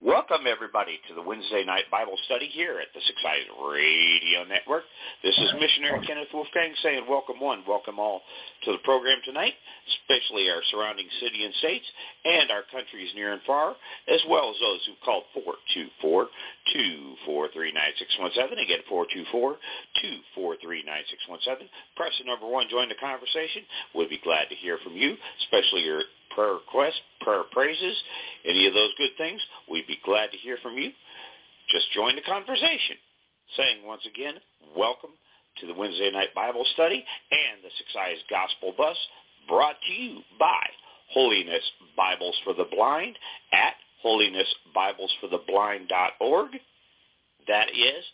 Welcome, everybody, to the Wednesday night Bible study here at the Six Eyes Radio Network. This is Missionary Kenneth Wolfgang saying welcome one, welcome all to the program tonight, especially our surrounding city and states and our countries near and far, as well as those who've called 424-243-9617. Again, 424-243-9617. Press the number 1, join the conversation. We'll be glad to hear from you, especially your prayer requests, prayer praises, any of those good things. We'd be glad to hear from you. Just join the conversation. Saying once again, welcome to the Wednesday night Bible study and the Six Eyes Gospel Bus, brought to you by Holiness Bibles for the Blind at holinessbiblesfortheblind.org. That is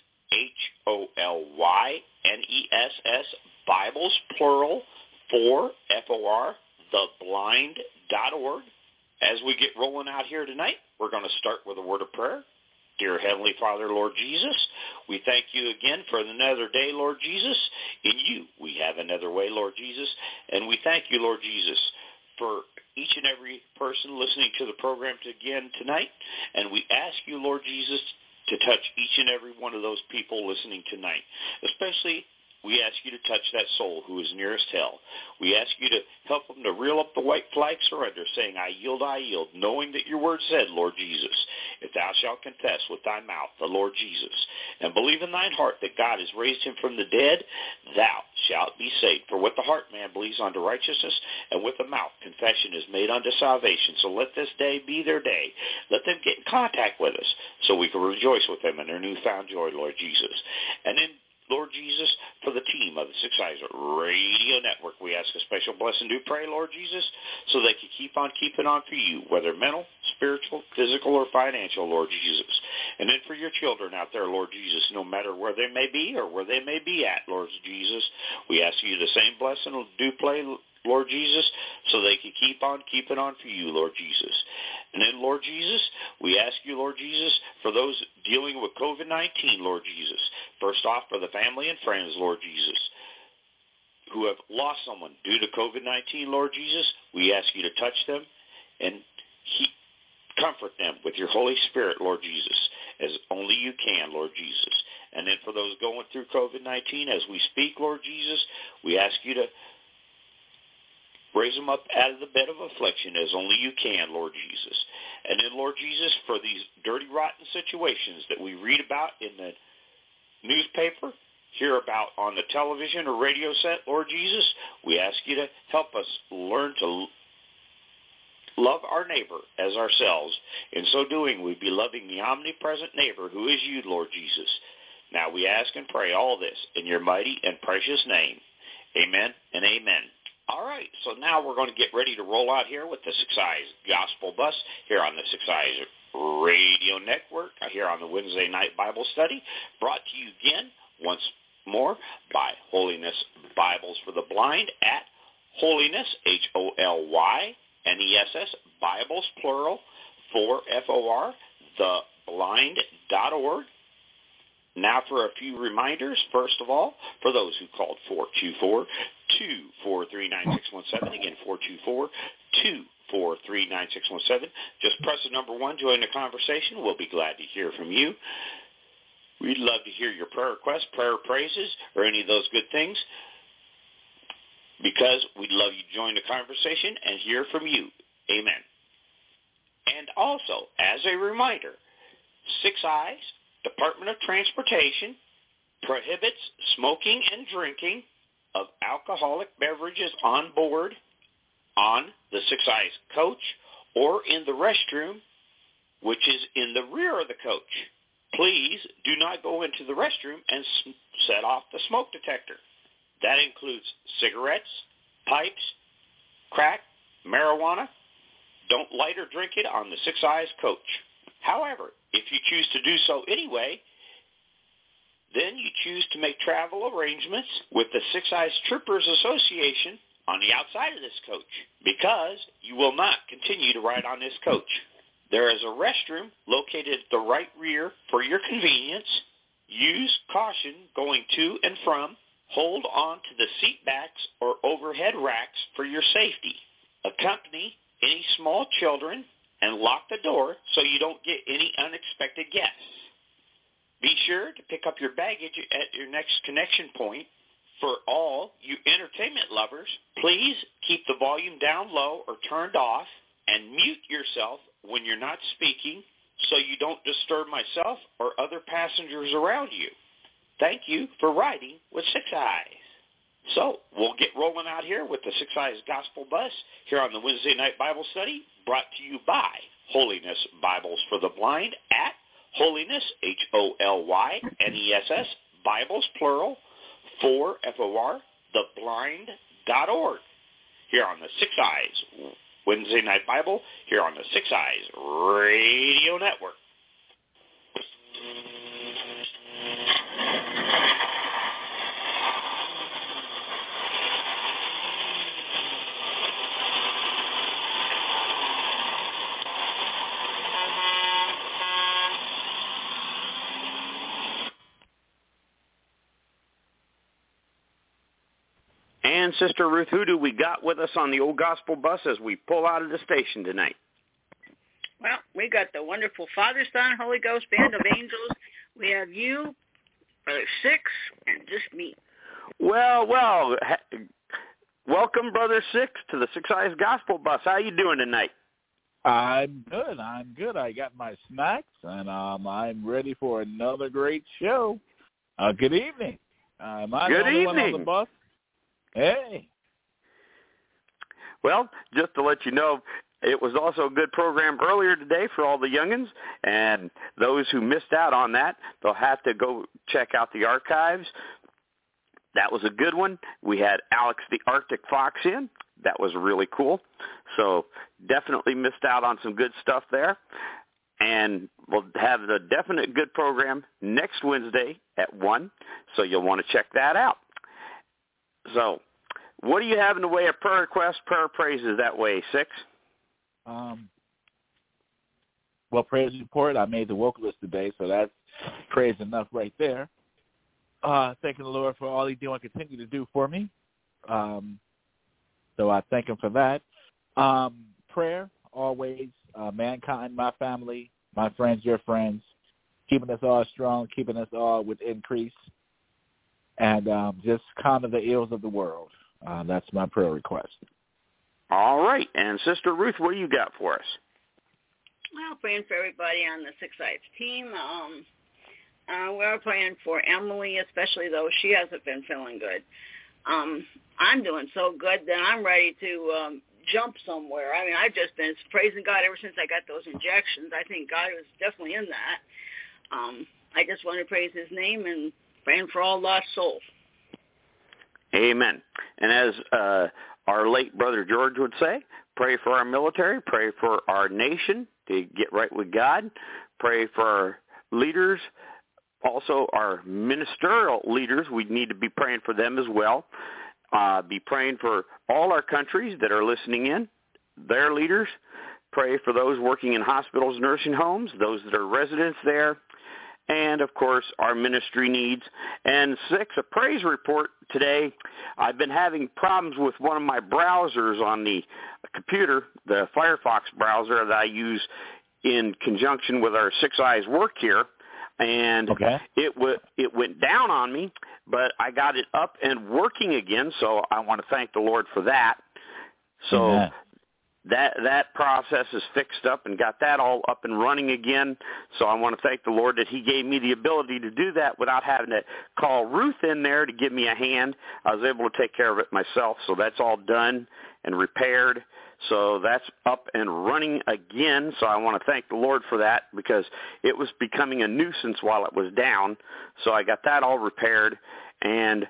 HOLYNESS Bibles, plural, for FOR, theblind.org. As we get rolling out here tonight, we're going to start with a word of prayer. Dear Heavenly Father, Lord Jesus, we thank you again for another day, Lord Jesus. In you, we have another way, Lord Jesus. And we thank you, Lord Jesus, for each and every person listening to the program again tonight. And we ask you, Lord Jesus, to touch each and every one of those people listening tonight, especially we ask you to touch that soul who is nearest hell. We ask you to help them to reel up the white flag surrender, saying, I yield, knowing that your word said, Lord Jesus, if thou shalt confess with thy mouth the Lord Jesus, and believe in thine heart that God has raised him from the dead, thou shalt be saved. For with the heart man believes unto righteousness, and with the mouth confession is made unto salvation. So let this day be their day. Let them get in contact with us so we can rejoice with them in their newfound joy, Lord Jesus. And then, Lord Jesus, for the team of the Six Eyes Radio Network, we ask a special blessing to pray, Lord Jesus, so they can keep on keeping on for you, whether mental, spiritual, physical, or financial, Lord Jesus. And then for your children out there, Lord Jesus, no matter where they may be or where they may be at, Lord Jesus, we ask you the same blessing do play, Lord Jesus, so they can keep on keeping on for you, Lord Jesus. And then, Lord Jesus, we ask you, Lord Jesus, for those dealing with COVID-19, Lord Jesus. First off, for the family and friends, Lord Jesus, who have lost someone due to COVID-19, Lord Jesus, we ask you to touch them and comfort them with your Holy Spirit, Lord Jesus, as only you can, Lord Jesus. And then for those going through COVID-19, as we speak, Lord Jesus, we ask you to raise them up out of the bed of affliction as only you can, Lord Jesus. And then, Lord Jesus, for these dirty, rotten situations that we read about in the newspaper, hear about on the television or radio set, Lord Jesus, we ask you to help us learn to love our neighbor as ourselves. In so doing, we'd be loving the omnipresent neighbor who is you, Lord Jesus. Now we ask and pray all this in your mighty and precious name. Amen and amen. All right, so now we're going to get ready to roll out here with the Six Eyes Gospel Bus here on the Six Eyes Radio Network, here on the Wednesday night Bible study, brought to you again once more by Holiness Bibles for the Blind at Holiness, HOLYNESS, Bibles, plural, for FOR, theblind.org. Now for a few reminders. First of all, for those who called 424-243-9617, again, 424-243-9617, just press the number 1, join the conversation. We'll be glad to hear from you. We'd love to hear your prayer requests, prayer praises, or any of those good things, because we'd love you to join the conversation and hear from you. Amen. And also, as a reminder, Six Eyes Department of Transportation prohibits smoking and drinking of alcoholic beverages on board, on the Six Eyes coach, or in the restroom, which is in the rear of the coach. Please do not go into the restroom and set off the smoke detector. That includes cigarettes, pipes, crack, marijuana. Don't light or drink it on the Six Eyes coach. However, if you choose to do so anyway, then you choose to make travel arrangements with the Six Eyes Troopers Association on the outside of this coach, because you will not continue to ride on this coach. There is a restroom located at the right rear for your convenience. Use caution going to and from. Hold on to the seat backs or overhead racks for your safety. Accompany any small children and lock the door so you don't get any unexpected guests. Be sure to pick up your baggage at your next connection point. For all you entertainment lovers, please keep the volume down low or turned off and mute yourself when you're not speaking so you don't disturb myself or other passengers around you. Thank you for riding with Six Eyes. So we'll get rolling out here with the Six Eyes Gospel Bus here on the Wednesday Night Bible Study, brought to you by Holiness Bibles for the Blind at Holiness, HOLYNESS, Bibles, plural, for FOR, theblind.org. Here on the Six Eyes Wednesday Night Bible, here on the Six Eyes Radio Network. And Sister Ruth, who do we got with us on the old gospel bus as we pull out of the station tonight? Well, we got the wonderful Father, Son, Holy Ghost band of angels. We have you, Brother Six, and just me. Well, welcome, Brother Six, to the Six Eyes Gospel Bus. How you doing tonight? I'm good. I got my snacks, and I'm ready for another great show. Good evening. Am I the only one on the bus? Hey. Well, just to let you know, it was also a good program earlier today for all the youngins, and those who missed out on that, they'll have to go check out the archives. That was a good one. We had Alex the Arctic Fox in. That was really cool. So definitely missed out on some good stuff there. And we'll have the definite good program next Wednesday at 1, so you'll want to check that out. So what do you have in the way of prayer requests, prayer praises that way, Six? Well, praise report, I made the woke list today, so that's praise enough right there. Thanking the Lord for all He do and continue to do for me. So I thank Him for that. Prayer, always, mankind, my family, my friends, your friends, keeping us all strong, keeping us all with increase, and just calm the ills of the world. That's my prayer request. All right. And Sister Ruth, what do you got for us? Well, praying for everybody on the Six Eyes team. We're praying for Emily, especially though she hasn't been feeling good. I'm doing so good that I'm ready to jump somewhere. I mean, I've just been praising God ever since I got those injections. I think God was definitely in that. I just want to praise His name and praying for all lost souls. Amen. And as our late brother George would say, pray for our military, pray for our nation to get right with God, pray for our leaders, also our ministerial leaders. We need to be praying for them as well. Be praying for all our countries that are listening in, their leaders. Pray for those working in hospitals, nursing homes, those that are residents there, and, of course, our ministry needs. And Six, a praise report today. I've been having problems with one of my browsers on the computer, the Firefox browser that I use in conjunction with our Six Eyes work here. And it went down on me, but I got it up and working again, so I want to thank the Lord for that. So that process is fixed up and got that all up and running again. So I want to thank the Lord that He gave me the ability to do that without having to call Ruth in there to give me a hand. I was able to take care of it myself, so that's all done and repaired. So that's up and running again. So I want to thank the Lord for that because it was becoming a nuisance while it was down. So I got that all repaired. And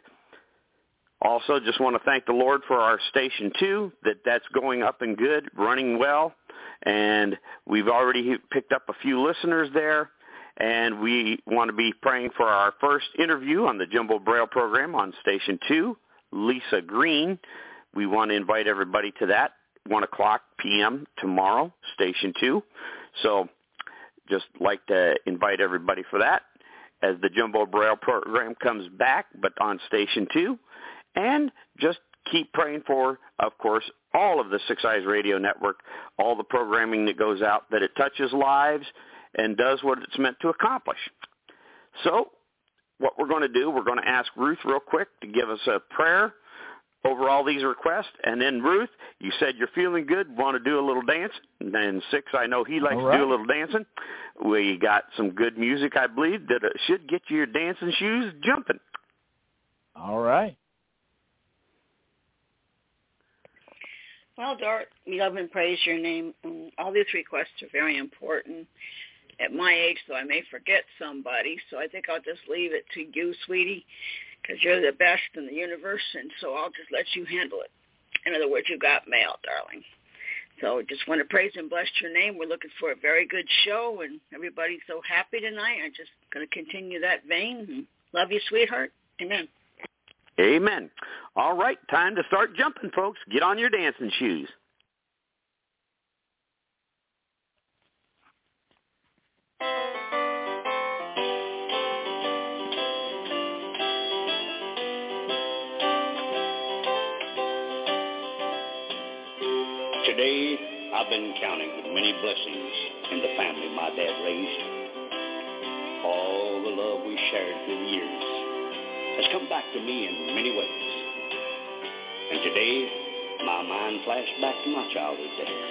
also just want to thank the Lord for our Station 2, that's going up and good, running well. And we've already picked up a few listeners there. And we want to be praying for our first interview on the Jumbo Braille program on Station 2, Lisa Green. We want to invite everybody to that. 1 o'clock p.m. tomorrow, Station 2. So just like to invite everybody for that as the Jumbo Braille program comes back, but on Station 2. And just keep praying for, of course, all of the Six Eyes Radio Network, all the programming that goes out, that it touches lives and does what it's meant to accomplish. So what we're going to do, we're going to ask Ruth real quick to give us a prayer over all these requests. And then, Ruth, you said you're feeling good, want to do a little dance. And then Six, I know he likes to do a little dancing. We got some good music, I believe, that should get your dancing shoes jumping. All right. Well, Dart, we love and praise your name. All these requests are very important. At my age, though, I may forget somebody, so I think I'll just leave it to you, sweetie, because you're the best in the universe, and so I'll just let you handle it. In other words, you got mail, darling. So just want to praise and bless your name. We're looking for a very good show, and everybody's so happy tonight. I'm just going to continue that vein. Love you, sweetheart. Amen. Amen. All right, time to start jumping, folks. Get on your dancing shoes. Today, I've been counting the many blessings in the family my dad raised. All the love we shared through the years has come back to me in many ways. And today, my mind flashed back to my childhood days.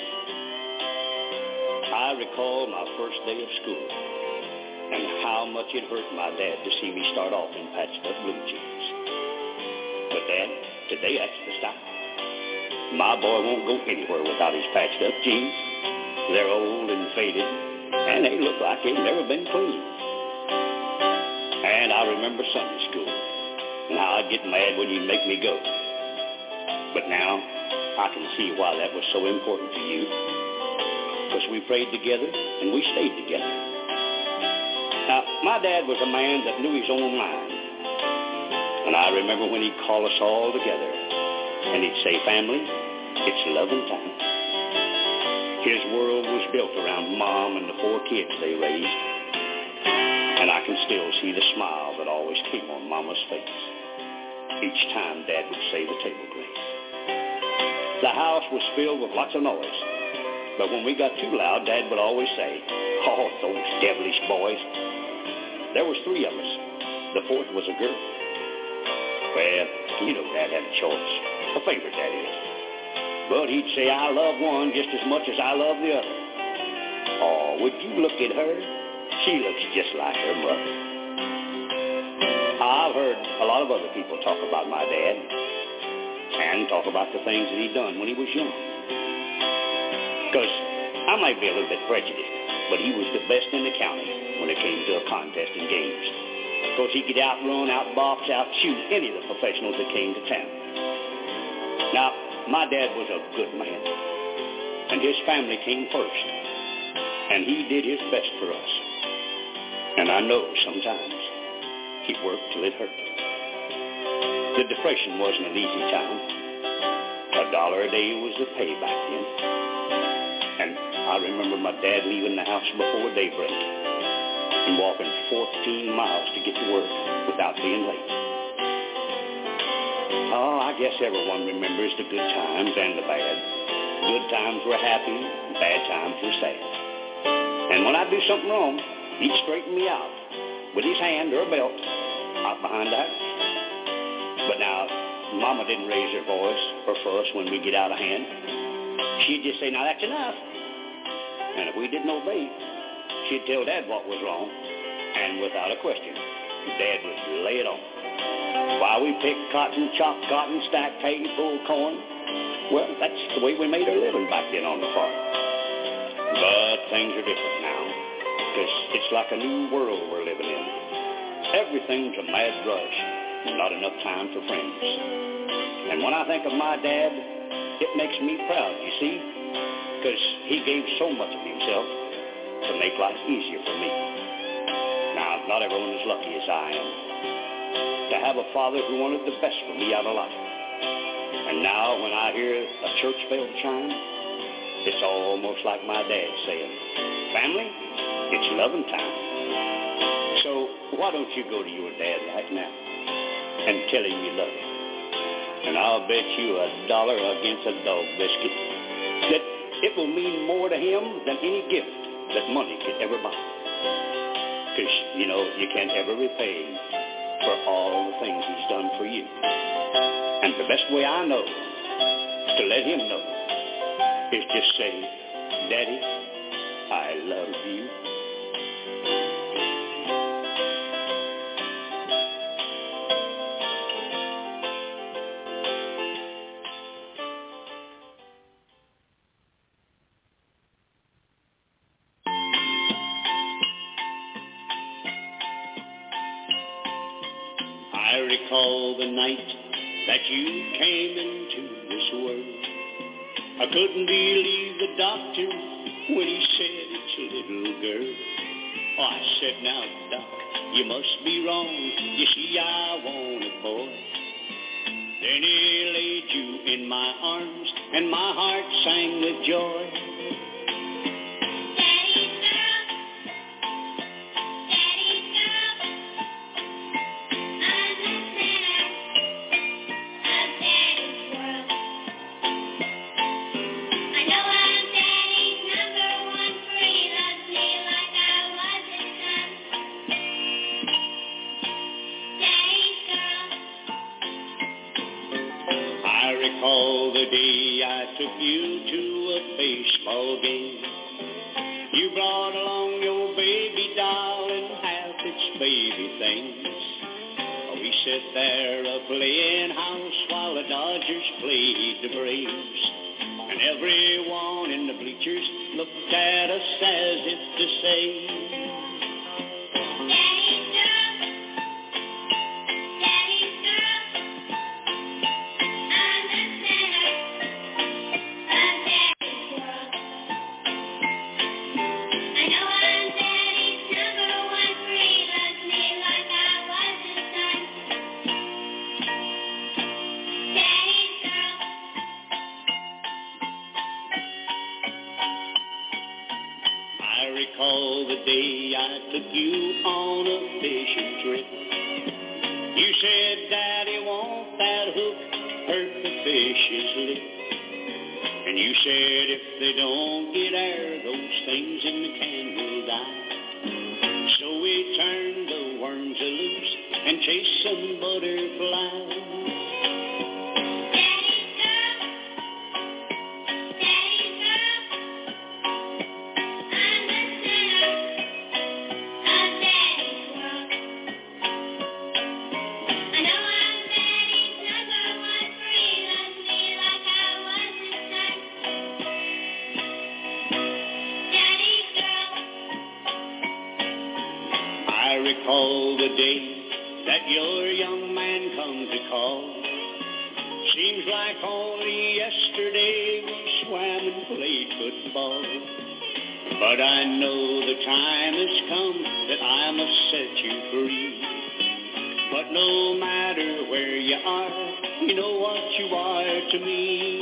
I recall my first day of school and how much it hurt my dad to see me start off in patched up blue jeans. But Dad, today that's the style. My boy won't go anywhere without his patched up jeans. They're old and faded, and they look like they've never been cleaned. And I remember Sunday school, and how I'd get mad when you'd make me go. But now, I can see why that was so important to you. Because we prayed together, and we stayed together. Now, my dad was a man that knew his own mind. And I remember when he'd call us all together, and he'd say, family, it's loving time. His world was built around Mom and the 4 kids they raised. And I can still see the smile that always came on Mama's face each time Dad would say the table grace. The house was filled with lots of noise. But when we got too loud, Dad would always say, oh, those devilish boys. There was 3 of us. The 4th was a girl. Well, you know Dad had a choice. A favorite, that is. But he'd say, I love one just as much as I love the other. Oh, would you look at her? She looks just like her mother. I've heard a lot of other people talk about my dad and talk about the things that he'd done when he was young. Because I might be a little bit prejudiced, but he was the best in the county when it came to a contest in games. Because he could outrun, outbox, outshoot any of the professionals that came to town. Now, my dad was a good man, and his family came first, and he did his best for us. And I know sometimes he worked till it hurt. The Depression wasn't an easy time. $1 a day was the pay back then. And I remember my dad leaving the house before daybreak and walking 14 miles to get to work without being late. Oh, I guess everyone remembers the good times and the bad. Good times were happy, bad times were sad. And when I'd do something wrong, he'd straighten me out with his hand or a belt out behind that. But now, Mama didn't raise her voice or fuss when we get out of hand. She'd just say, now that's enough. And if we didn't obey, she'd tell Dad what was wrong. And without a question, Dad would lay it on. While we picked cotton, chopped cotton, stacked hay, pulled corn. Well, that's the way we made our living back then on the farm. But things are different now, because it's like a new world we're living in. Everything's a mad rush, and not enough time for friends. And when I think of my dad, it makes me proud, you see, because he gave so much of himself to make life easier for me. Now, not everyone is lucky as I am to have a father who wanted the best for me out of life. And now when I hear a church bell chime, it's almost like my dad saying, family, it's loving time. So why don't you go to your dad right now and tell him you love him? and I'll bet you $1 against a dog biscuit that it will mean more to him than any gift that money could ever buy. Because, you know, you can't ever repay him for all the things he's done for you. And the best way I know to let him know is just say, Daddy, I love you. I recall the night that you came into this world. I couldn't believe the doctor when he said it's a little girl. Oh, I said, now, Doc, you must be wrong. You see, I want a boy. Then he laid you in my arms, and my heart sang with joy. I recall the day I took you to a baseball game. You brought along your baby doll and half its baby things. We sat there playing house while the Dodgers played the Braves. And everyone in the bleachers looked at us as if to say, I recall the day I took you on a fishing trip. You said, Daddy, won't that hook hurt the fish's lip? And you said, if they don't get air, those things in the can will die. So we turned the worms loose and chased some butterflies. I recall the day that your young man come to call. Seems like only yesterday we swam and played football. But I know the time has come that I must set you free. But no matter where you are, you know what you are to me.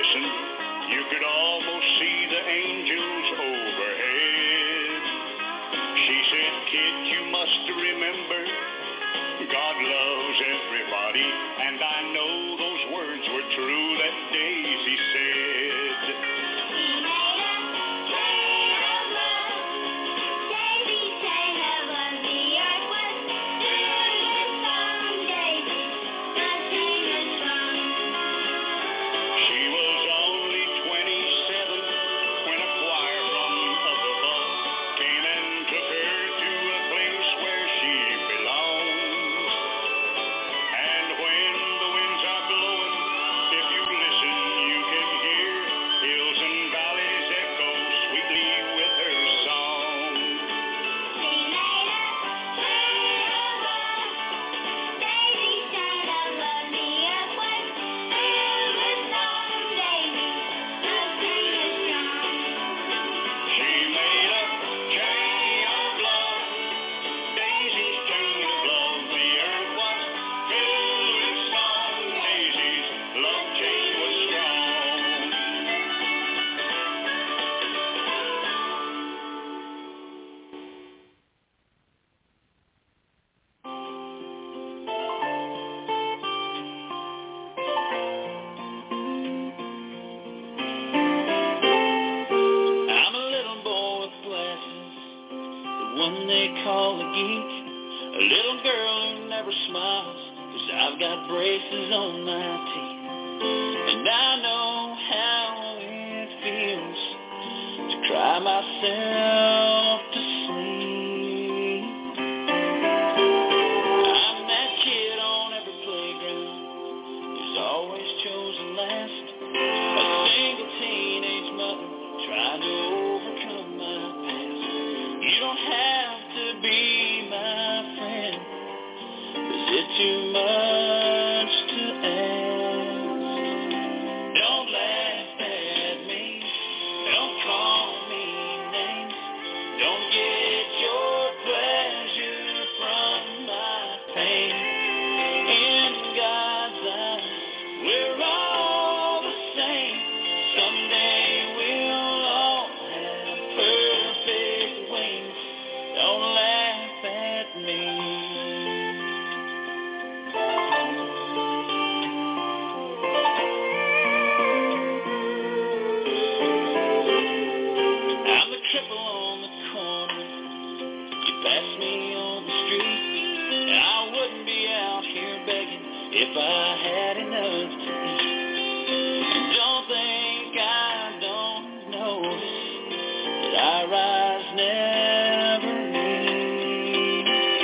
listen, you could almost see the angels overhead. She said, kid, you must remember, God loves everybody, and I know those words were true that Daisy said. He made a chain of love. Daisy chain of love. The earth was filled with some daisies. The chain was strong. She was only 27 when a choir from up above came and took her to a place where she belongs. And when the winds are blowing, if you listen, you can hear hills and valleys echo sweetly with her song. He made a chain of love. Daisy chain of love. The earth was filled with some daisies. The chain was strong. She made a chain of love, Daisy's chain of love. The earth was filled with some daisies. Love chain was strong. I'm a little boy with glasses, the one they call a geek. A little girl who never smiles, 'cause I've got braces on my teeth. And I know how it feels to cry myself to sleep. I'm that kid on every playground who's always chosen last. A single teenage mother trying to overcome my past. You don't have to be my friend. Is it too much to ask? Don't laugh at me. Don't call me names. Don't get your pleasure from my pain. In God's eyes, we're all the same. Someday we'll all have perfect wings. Don't laugh at me. I'm the cripple on the corner. You pass me on the street. I wouldn't be out here begging if I had enough to eat. And don't think I don't notice that our eyes never meet.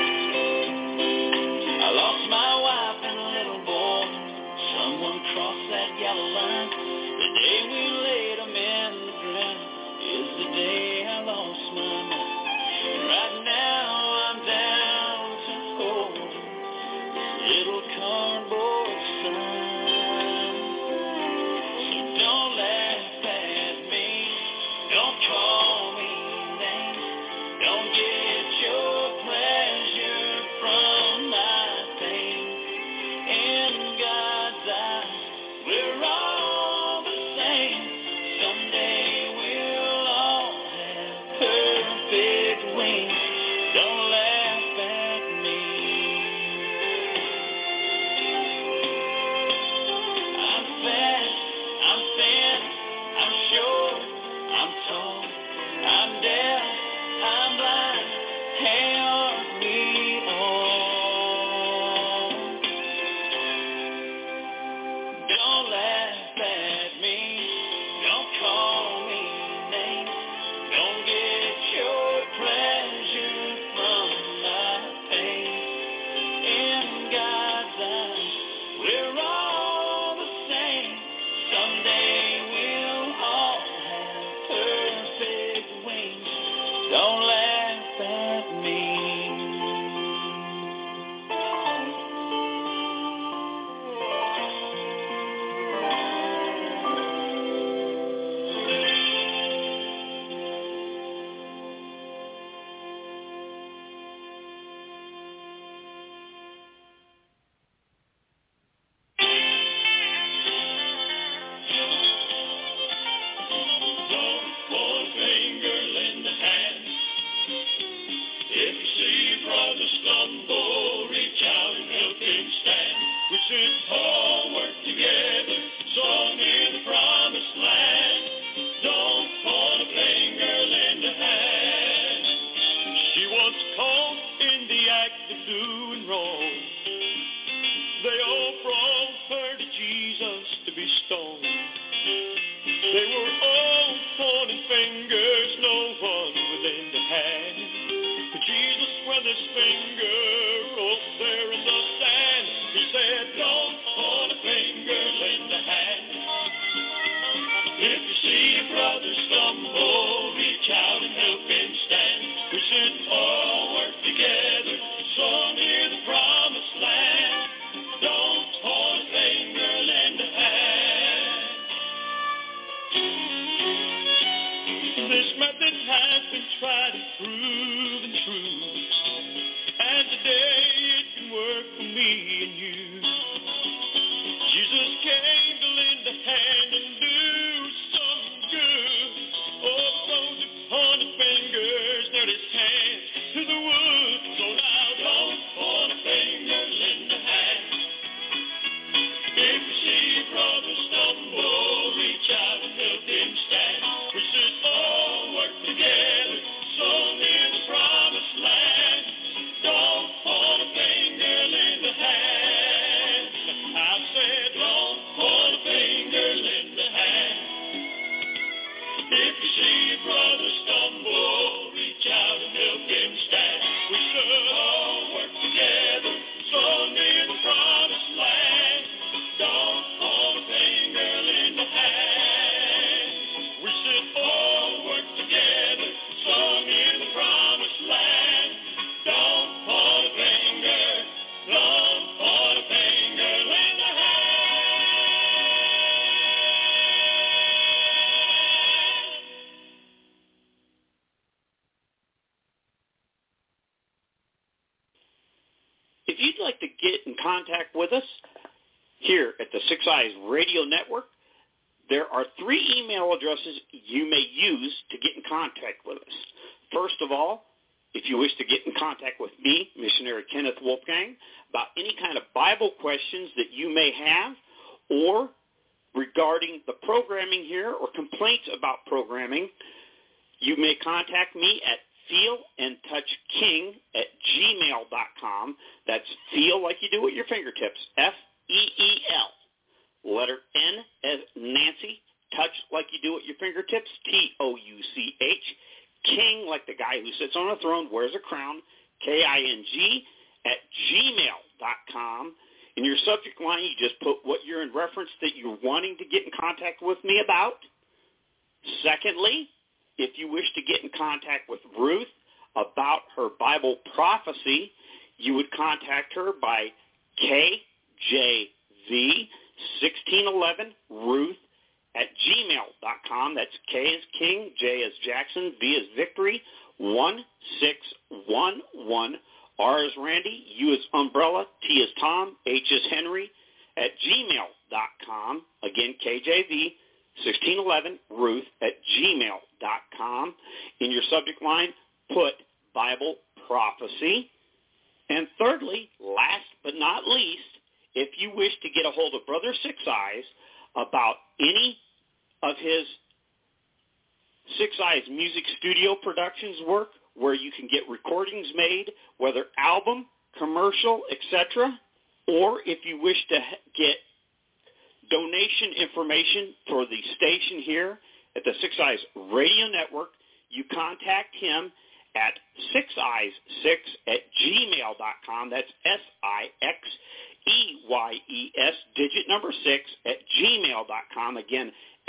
I lost my wife and a little boy. Someone crossed that yellow line. The day we laid them in the ground is the day I lost my mind. And right now I'm down to hold this little cardboard brother stumble, reach out and help him stand. We should all work together, so near the promised land. Don't point a finger, lend a hand. She was caught in the act of doing wrong. They all brought her to Jesus to be stoned. They were all pointing fingers, no one would lend a hand. But Jesus, with his finger up there in the sand, he said, don't point a finger, lend a hand. If you see a brother stumble, reach out and help him stand. We should all work together, so near the promised land. Don't point a finger, lend a hand. This method has been tried and proven true, and today it can work for me and you. Jesus came to lend a hand and do some good. Oh, those who pointed fingers nailed his hands to the wood. So now don't point a finger, lend a hand. If you see a brother stumble, reach out and help him stand. We should all work together, so near the promised land. Don't point a finger, lend a hand. I said, don't point a finger, lend a hand. If you see a brother stumble, reach out and help him stand. We should all work together, so near the promised land. Don't point a finger, lend a hand. We should all work together, so near the promised land. Don't point a finger, don't point a finger, lend a hand. If you'd like to get in contact with us here at the Six Eyes Radio Network, there are 3 email addresses you may use to get in contact with us. First of all, if you wish to get in contact with me, Missionary Kenneth Wolfgang, about any kind of Bible questions that you may have, or regarding the programming here or complaints about programming, you may contact me at feelandtouchking@gmail.com. That's feel like you do with your fingertips, F-E-E-L. Letter N as Nancy, touch like you do with your fingertips, T-O-U-C-H. King, like the guy who sits on a throne, wears a crown, K-I-N-G, @gmail.com. In your subject line, you just put what you're in reference that you're wanting to get in contact with me about. Secondly, if you wish to get in contact with Ruth about her Bible prophecy, you would contact her by KJV1611Ruth@gmail.com. That's K as King, J as Jackson, V as Victory, 1611, R as Randy, U as Umbrella, T as Tom, H as Henry, @gmail.com. Again, KJV1611Ruth@gmail.com. In your subject line, put Bible prophecy. And thirdly, last but not least, if you wish to get a hold of Brother Six Eyes about any of his Six Eyes Music Studio Productions work, where you can get recordings made, whether album, commercial, etc., or if you wish to get donation information for the station here at the Six Eyes Radio Network, you contact him at sixeyes6@gmail.com. That's SIXEYES, digit number 6@gmail.com. Again,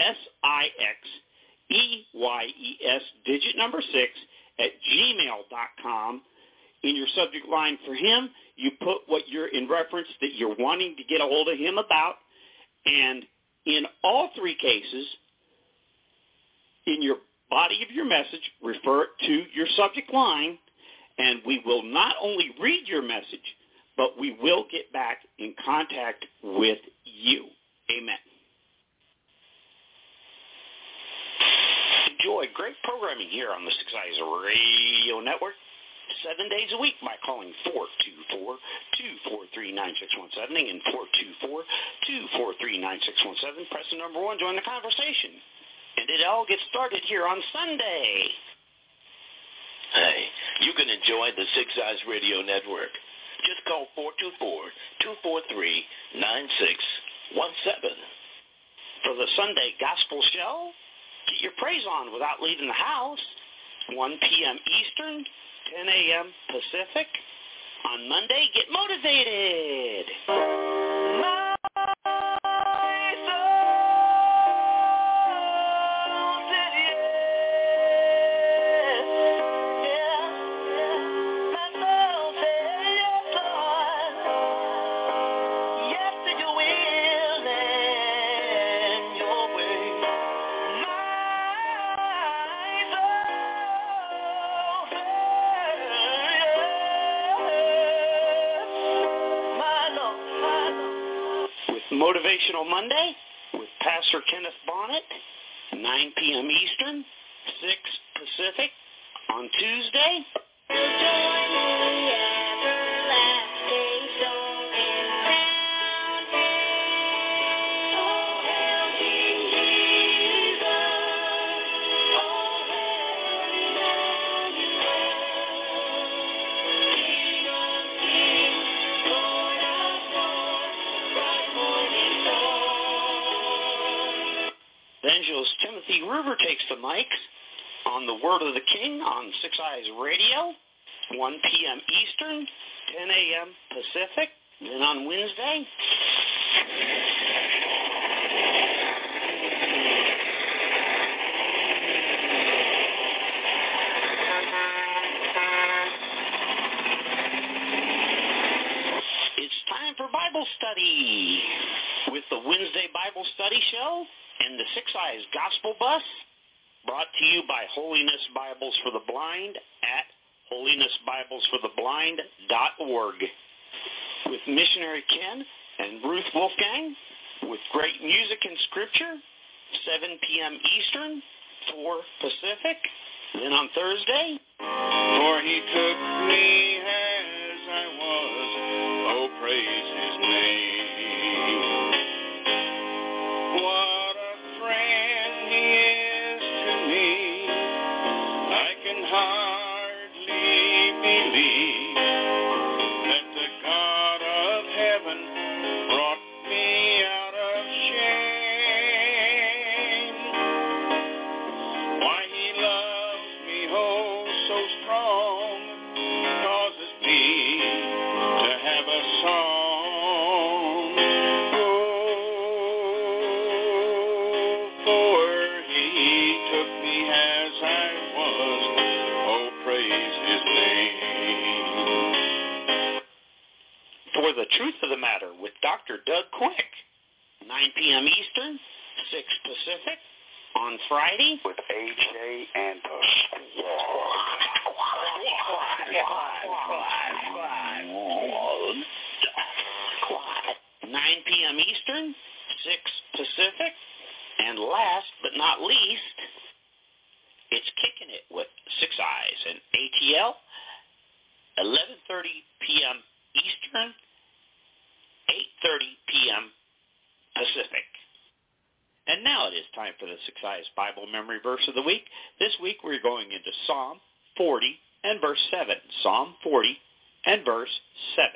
SIXEYES, digit number 6@gmail.com. In your subject line for him, you put what you're in reference that you're wanting to get a hold of him about. And in all 3 cases, in your body of your message, refer it to your subject line, and we will not only read your message, but we will get back in contact with you. Amen. Enjoy great programming here on the Six Eyes Radio Network. 7 days a week by calling 424-243-9617. Again, 424-243-9617. Press the number 1, join the conversation. And it all gets started here on Sunday. Hey, you can enjoy the Six Eyes Radio Network. Just call 424-243-9617. For the Sunday Gospel Show, get your praise on without leaving the house. 1 p.m. Eastern, 10 a.m. Pacific. On Monday, get motivated. Motivational Monday with Pastor Kenneth Bonnet, 9 p.m. Eastern, 6 Pacific. On Tuesday, Evangelist Timothy River takes the mic on the Word of the King on Six Eyes Radio, 1 p.m. Eastern, 10 a.m. Pacific. Then on Wednesday, it's time for Bible study with the Wednesday Bible Study Show and the Six Eyes Gospel Bus, brought to you by Holiness Bibles for the Blind at holinessbiblesfortheblind.org, with missionary Ken and Ruth Wolfgang, with great music and scripture, 7 p.m. Eastern, 4 Pacific. Then on Thursday, For he took me as I was, oh praise his name. What a friend he is to me, I can hardly believe that the God of heaven brought me out of shame. Why he loves me oh so strong, causes me to have a song. For the Truth of the Matter with Dr. Doug Quick, 9 p.m. Eastern, 6 Pacific. On Friday, With AJ and the Squad, 9 p.m. Eastern, 6 Pacific. And last but not least, it's Kicking It with Six Eyes and ATL, 11:30 p.m. Eastern, 8:30 p.m. Pacific. And now it is time for the Six Eyes Bible Memory Verse of the Week. This week we're going into Psalm 40 and verse 7. Psalm 40 and verse 7.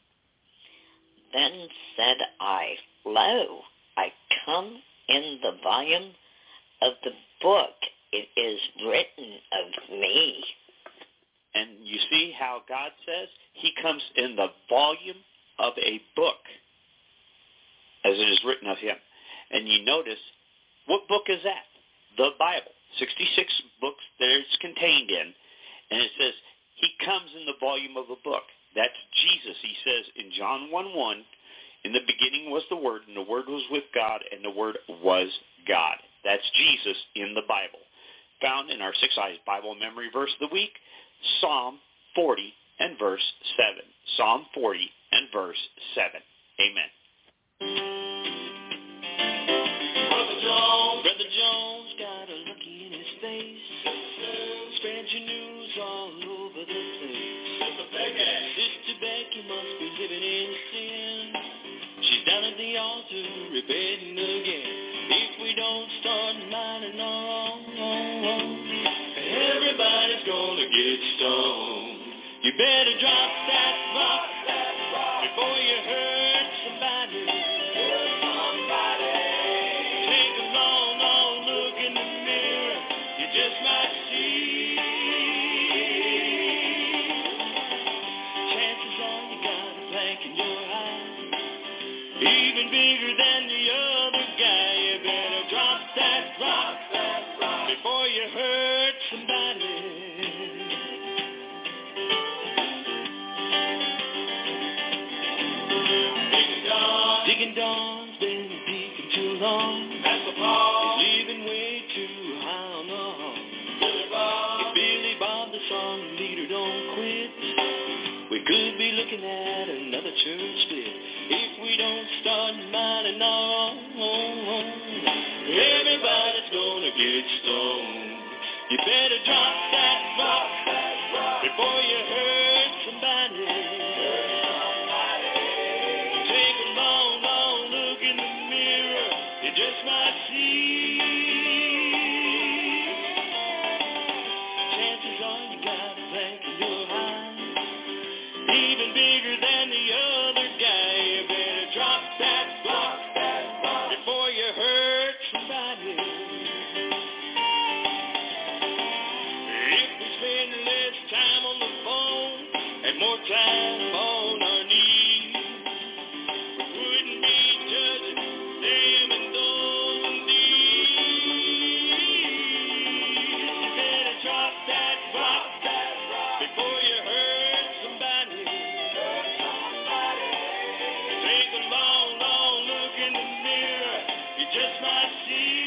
Then said I, Lo, I come in the volume of the book. It is written of me. And you see how God says he comes in the volume of a book, as it is written of him. And you notice, what book is that? The Bible. 66 books that it's contained in. And it says, he comes in the volume of a book. That's Jesus. He says in John 1:1, in the beginning was the Word, and the Word was with God, and the Word was God. That's Jesus in the Bible. Found in our Six Eyes Bible Memory Verse of the Week, Psalm 40 and verse 7. Psalm 40 and verse 7. Amen. Brother Jones got a looky in his face, spread your news all over the place. must be living in sin. She's down at the altar repenting again. If we don't start minding our own, everybody's gonna get stoned. You better drop that rock before you hurt somebody. Take a long, long look in the mirror. You just might see. Chances are you got a plank in your eye, even bigger than the other guy. You better drop that rock before you hurt somebody. Deacon Don's been a deacon too long. Pastor Paul is leaving way too high on the horn. If Billy Bob the song leader don't quit, we could be looking at another church split. If we don't start minding our own, everybody's gonna get stoned. You better drop that rock before you hurt somebody. Take a long, long look in the mirror. You just might see. Chances are you got a plank in your eye, even bigger than the other guy. You better drop that rock before you hurt somebody. If we spend less time on the phone and more time on our knees, we wouldn't be judging them and those indeed. You better drop that rock before you hurt somebody. Take a long, long look in the mirror. You just might see.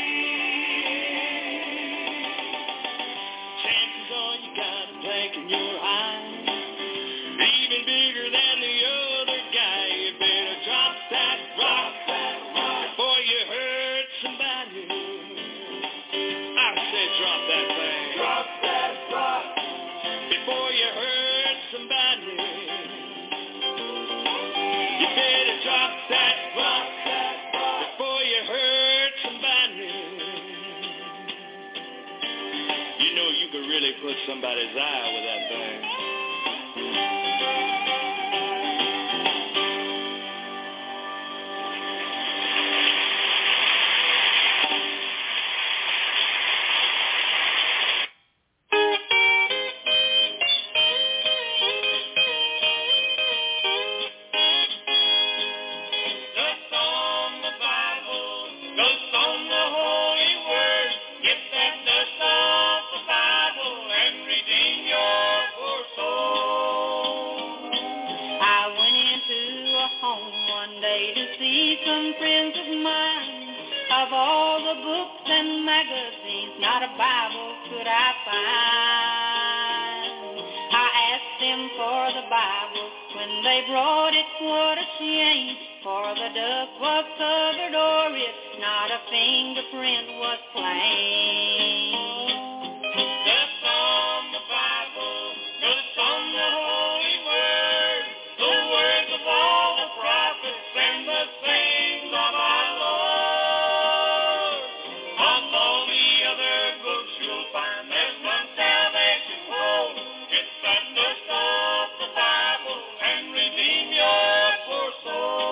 Chances are you got a plank in your eye, even bigger than the other guy. You better drop that rock before you hurt somebody. I said drop that thing. Drop that rock before you hurt somebody. You better drop that rock before you hurt somebody. You know you could really put somebody's eye with that thing. Dust on the Bible, dust on the Holy Word. Get that dust off the Bible and redeem your poor soul. I went into a home one day to see some friends of mine. Of all the books and magazines, not a Bible could I find. I asked them for the Bible. When they brought it, what a shame. For the dust was covered o'er it, not a fingerprint was plain. Dust on the Bible, dust on the Holy Word, the words of all the prophets and the sayings of our Lord. Among the other books you'll find there's one salvation hold. Get that dust off the Bible and redeem your poor soul.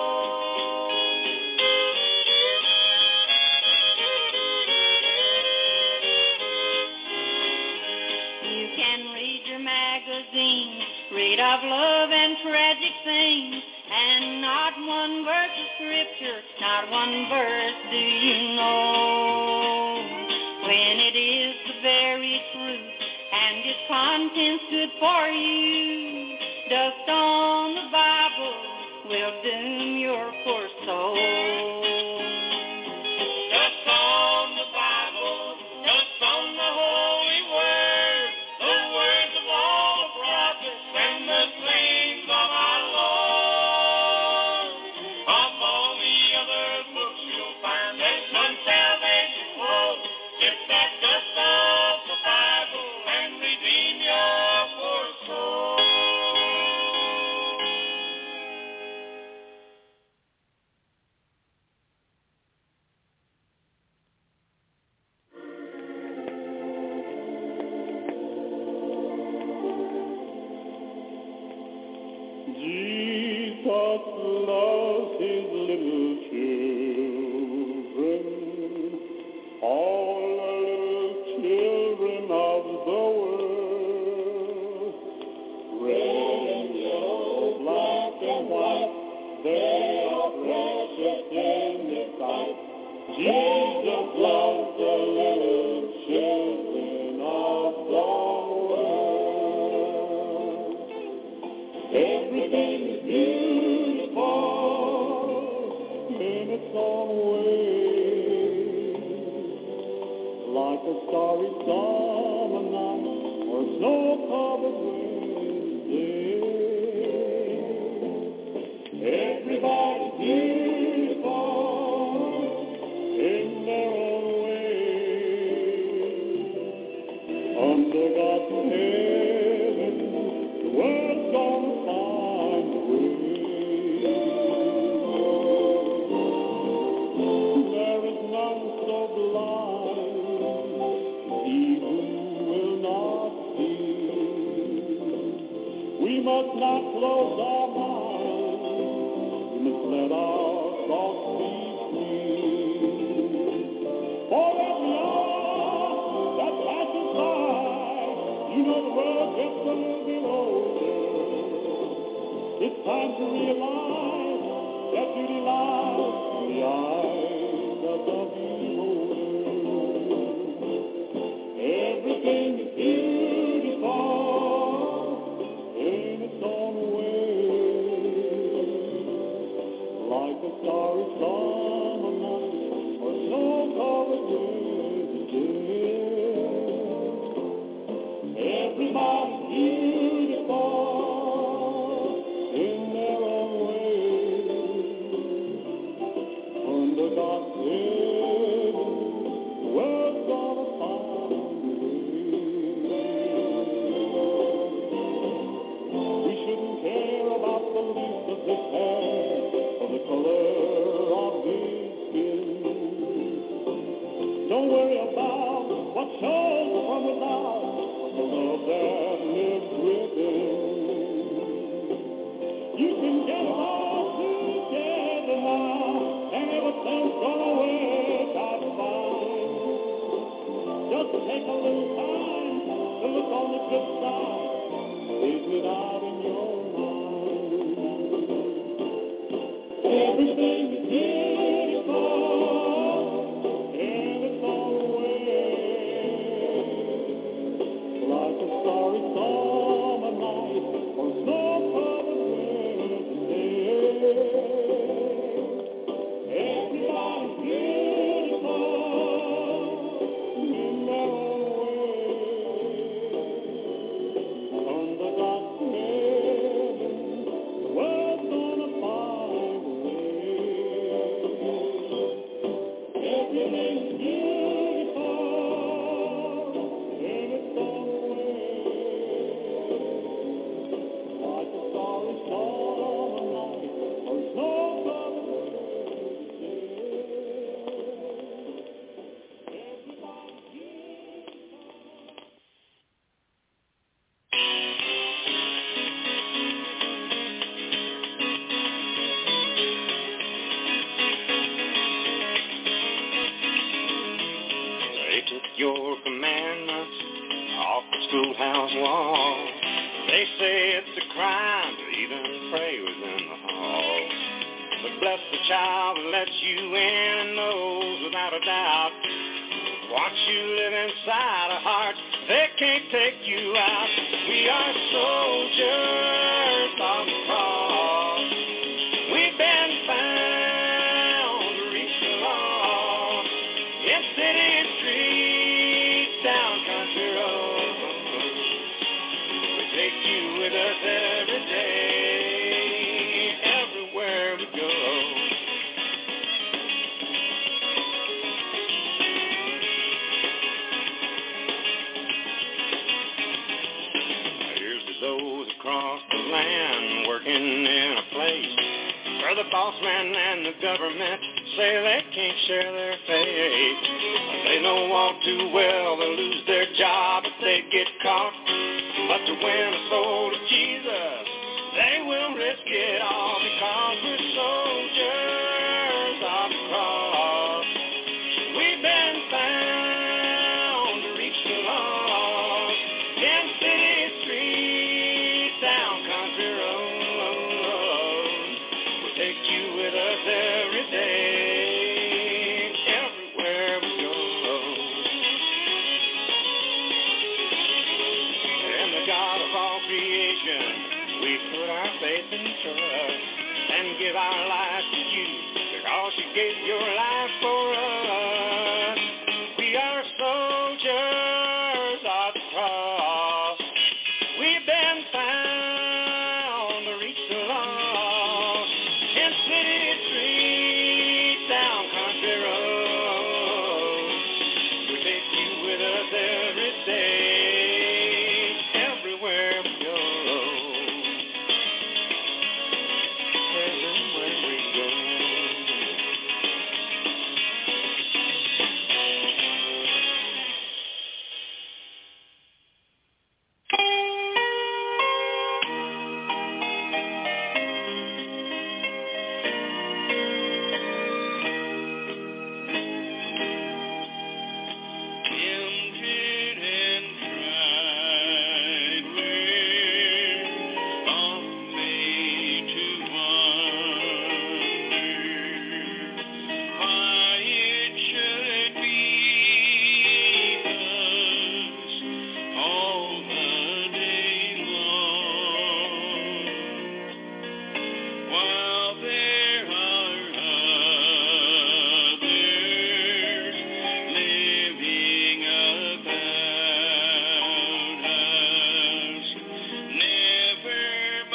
You can read your magazine, read of love and tragic things, and not one verse of scripture, not one verse do you know. When it is the very truth and its contents good for you, dust on the Bible will doom your poor soul. Dust on the Bible, dust on the Holy Word, the words of all the prophets and the sayings of our Lord. Among the other books you'll find there's one salvation hold. Get that dust off the Bible and redeem your poor soul. Jesus loves his little children, all the little children of the world. Red and yellow, black and white, they are precious in his sight. Jesus loves the little children of the world. Everything is beautiful in its own way, like a starry summer night or snow-covered Wednesday. Everybody's beautiful in their own way. Under God's heaven, the world's gonna find a way. There is none so blind, he who will not see. We must not close our minds, we must let our thoughts be free. For every hour that passes by, you know the world gets a little bit older. It's time to realize that beauty lies in the eyes of the beholder. Everything is beautiful in its own way, like a starry summer night or snow-covered Wednesday. Everybody's beautiful in their own way. Under God's heaven, the world's gonna find a way. We shouldn't care about the length of his hair or the color of his skin. Don't worry about what shows from without, but the love that lives within. You can get it all together now, and everything's gonna work out fine. Just take a little time to look on the good side, leave it out in your mind. Everything is beautiful in its own way, like a starry summer night or snow-covered Wednesday. Everybody's beautiful in their own way. Under God's heaven, the world's gonna find a way. Everything's beautiful in its own way, like a starry summer night or snow-covered Wednesday. Everybody's They took your commandments off the schoolhouse wall. They say it's a crime to even pray within the halls. But bless the child that lets you in and knows without a doubt what you live inside a heart. They can't take you out. We are soldiers on the cross. We've been found to reach the lost in city and streets, down country roads. We take you with us every day, everywhere we go. Here's to those across the land working in a place where the boss man and the government say they can't share their fate. They know all too well they'll lose their job if they get caught. But to win a soul to Jesus, they will risk it all because we're soldiers of the cross. We've been found to reach the lost in city streets, down country roads. We'll take you with us every day, everywhere we go. And the God of all creation, we put our faith and trust and give our lives to you because you gave your life for us. We are soldiers of the cross. We've been found to reach the lost in city streets, down country roads. We take you with us every day, everywhere we go. Everywhere we go. Tempted and tried, we're all made to wonder why it should be us all the day long, while there are others living about us, never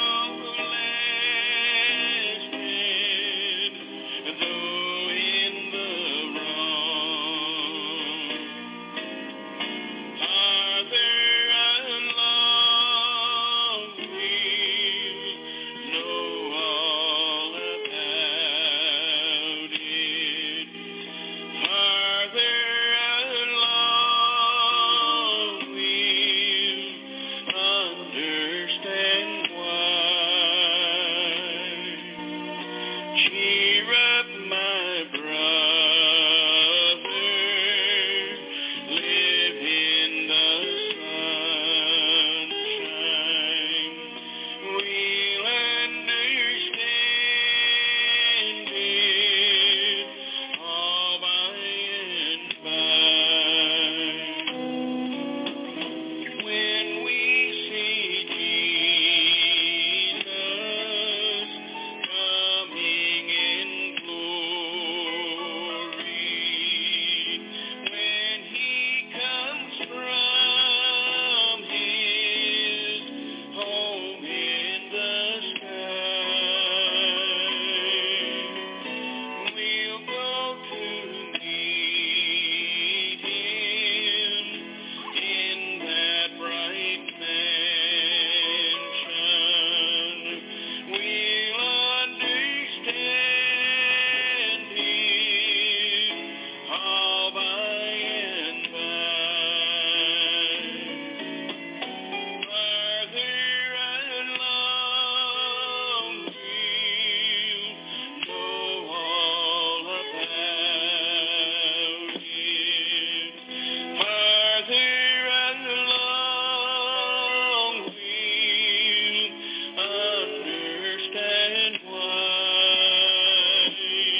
molested, though in the wrong. Farther along we'll know all about it. Farther along we'll understand why. Cheer up, my brother, live in the sunshine. We'll understand it all by and by. When we see Jesus coming in glory, when he comes from his home in the sky, we'll go to meet him in that bright mansion. We'll understand it all by and by. Farther along we'll know all about it. Farther along we'll understand why.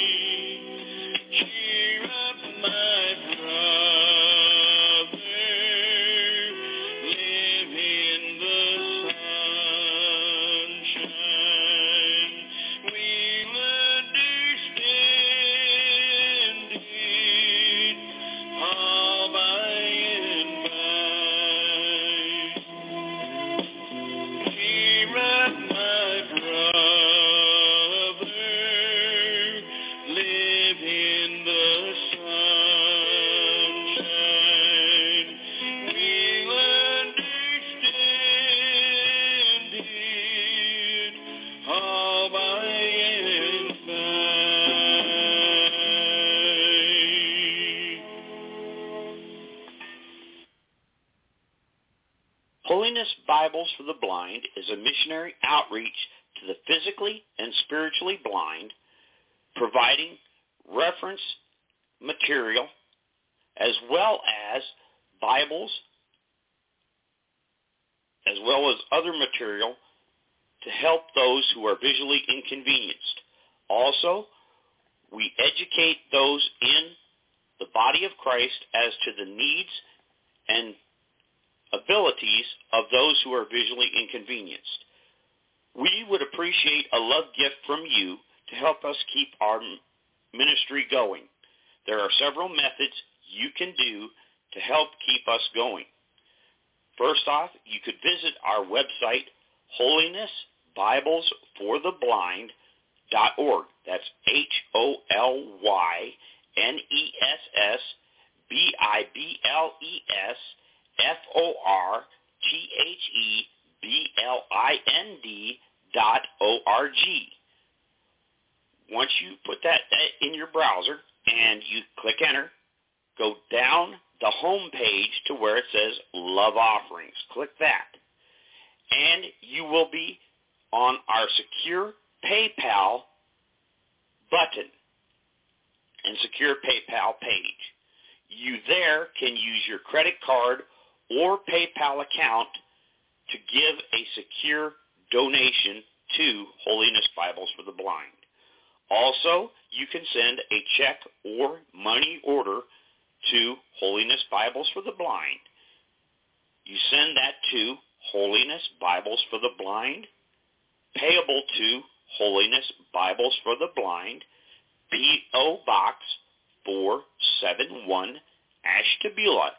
Cheer up, my brother, live in the sunshine. We'll understand it all by and by. Cheer up, my brother, live in the sunshine. We'll understand it all by and by. Holiness Bibles for the Blind is a missionary outreach to the physically and spiritually blind, providing reference material as well as Bibles, as well as other material to help those who are visually inconvenienced. Also, we educate those in the body of Christ as to the needs and abilities of those who are visually inconvenienced. We would appreciate a love gift from you to help us keep our ministry going. There are several methods you can do to help keep us going. First off, you could visit our website, holinessbiblesfortheblind.org. That's HOLYNESBIBLESFORTHEBLIND.org. Once you put that in your browser and you click enter, go down the home page to where it says Love Offerings. Click that. And you will be on our secure PayPal button and secure PayPal page. You there can use your credit card or PayPal account to give a secure donation to Holiness Bibles for the Blind. Also, you can send a check or money order to Holiness Bibles for the Blind. You send that to Holiness Bibles for the Blind, payable to Holiness Bibles for the Blind, P.O. Box 471, Ashtabula,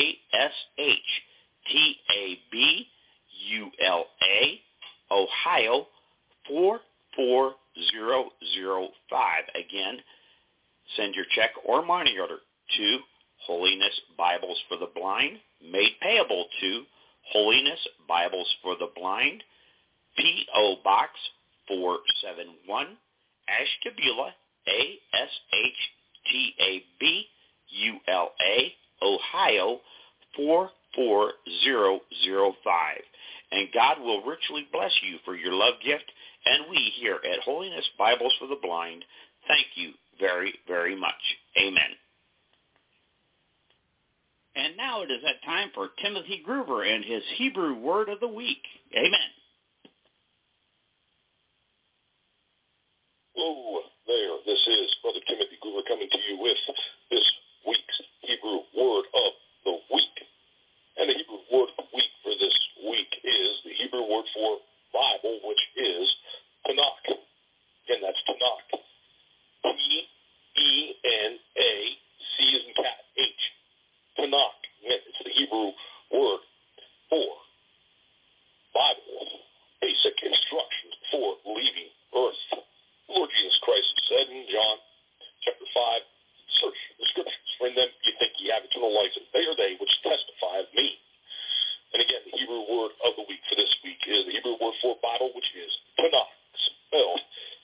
Ashtabula, Ohio 44005. Again, send your check or money order to Holiness Bibles for the Blind, made payable to Holiness Bibles for the Blind, P.O. Box 471, Ashtabula, Ashtabula, Ohio 44005. And God will richly bless you for your love gift, and we here at Holiness Bibles for the Blind thank you very, very much. Amen. And now it is that time for Timothy Groover and his Hebrew Word of the Week. Amen. Hello there. This is Brother Timothy Groover coming to you with this week's Hebrew Word of the Week. And the Hebrew Word of the Week for this week is the Hebrew word for Bible, which is Tanakh. Again, that's Tanakh. T-E-N-A-C as in cat, H. Tanakh. Again, it's the Hebrew word for Bible. Basic instructions before leaving earth. The Lord Jesus Christ said in John chapter 5, search the scriptures, for in them you think ye have eternal life, and they are they which testify of me. And again, the Hebrew word of the week for this week is the Hebrew word for Bible, which is Tanakh, spelled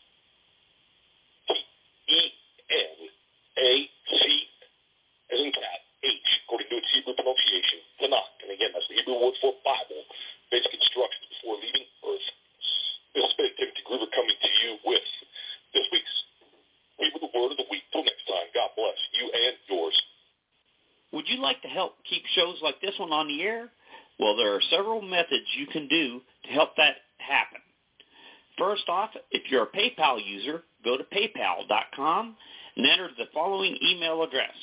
T-E-N-A-C as in cat, H, according to its Hebrew pronunciation, Tanakh. And again, that's the Hebrew word for Bible, basic instructions before leaving earth. This is Big Timothy Groover coming to you with this week's Hebrew Word of the Week. Till next time, God bless you and yours. Would you like to help keep shows like this one on the air? Well, there are several methods you can do to help that happen. First off, if you're a PayPal user, go to paypal.com and enter the following email address,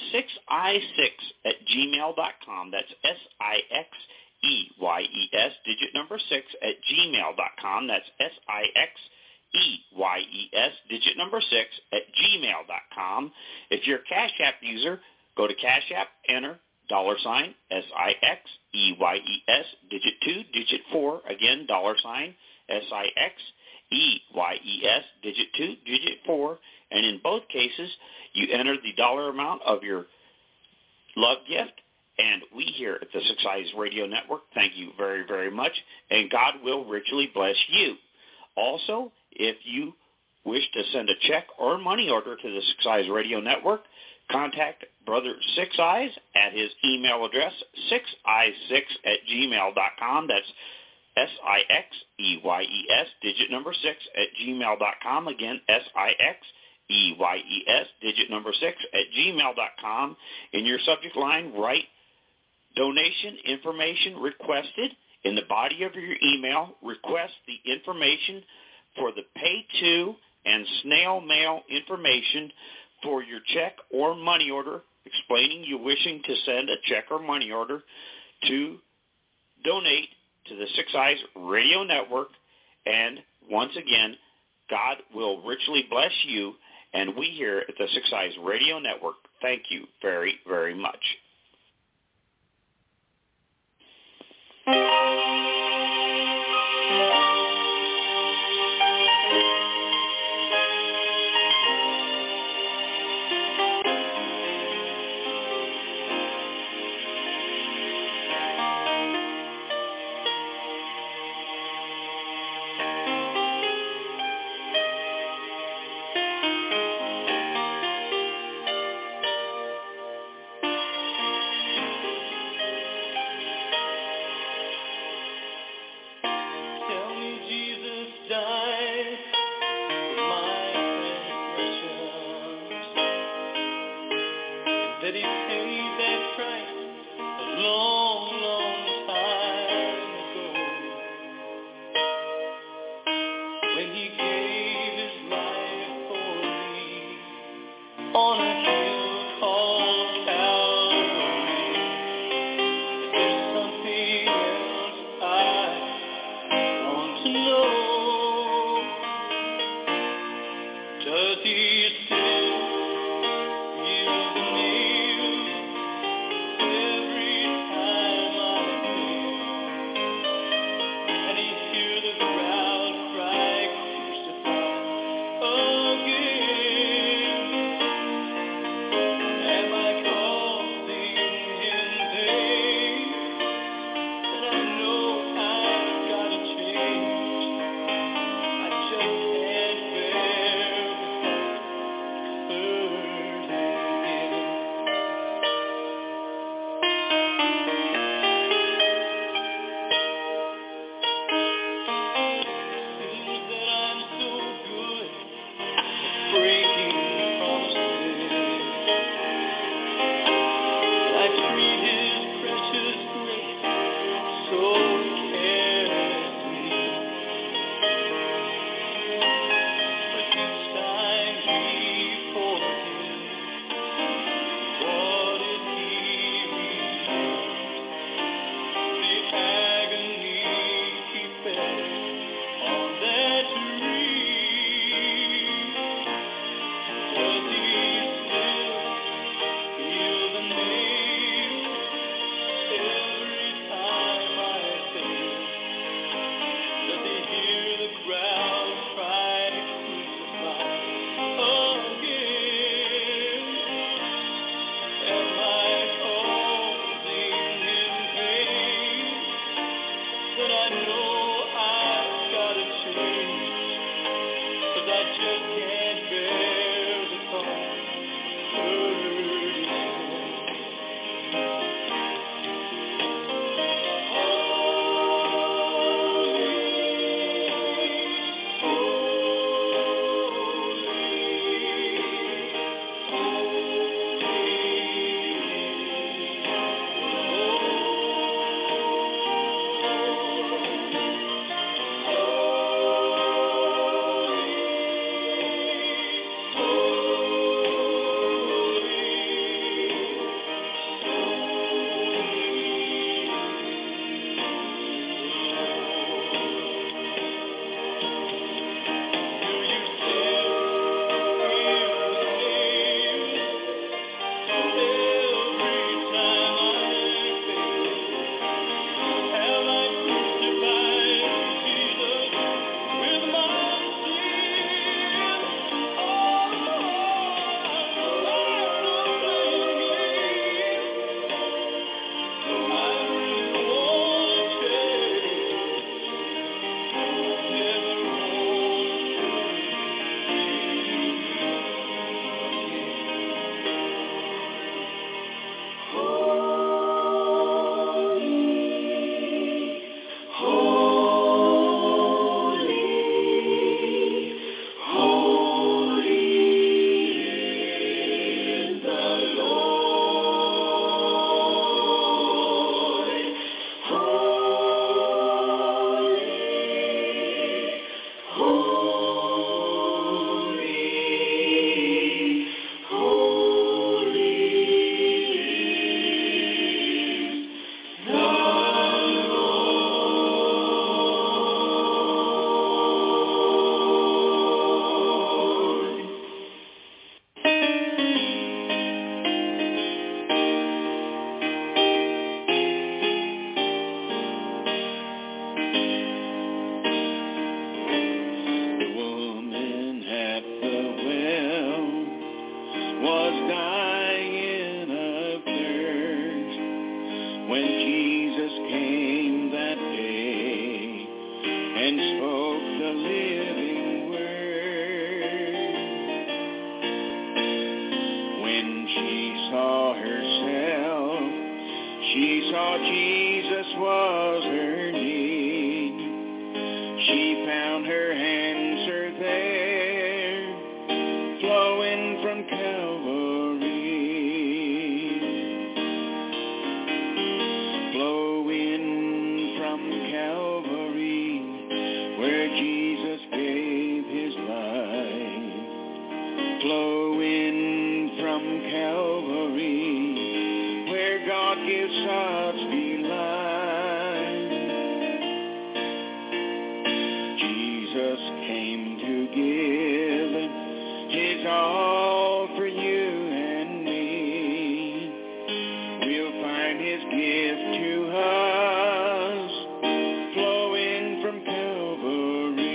6i6@gmail.com. That's SIXEYES, digit number 6 @gmail.com. That's SIXEYES, digit number 6 @gmail.com. If you're a Cash App user, go to Cash App, enter $SIXEYES, digit 2, digit 4, again, $SIXEYES, digit 2, digit 4, and in both cases, you enter the dollar amount of your love gift, and we here at the Six Eyes Radio Network thank you very, very much, and God will richly bless you. Also, if you wish to send a check or money order to the Six Eyes Radio Network, contact Brother Six Eyes at his email address, 6i6@gmail.com. That's SIXEYES, digit number 6, at gmail.com. Again, SIXEYES, digit number 6, at gmail.com. In your subject line, write donation information requested. In the body of your email, request the information for the pay to and snail mail information for your check or money order, explaining you wishing to send a check or money order to donate to the Six Eyes Radio Network. And once again, God will richly bless you, and we here at the Six Eyes Radio Network thank you very, very much. Tell me Jesus died for my transgressions, and that he paid that price a long, long time ago, when he gave his life for me on a hill called Calvary. There's something else I want to know. Does he still use the nails every time I pray? And he hear the crowd cry, Jesus was her need. She found her answer there, flowing from Calvary. Flowing from Calvary, where Jesus gave his life. Flowing from Calvary, where God gives such delight. Jesus came to give his all for you and me. We'll find his gift to us, flowing from Calvary.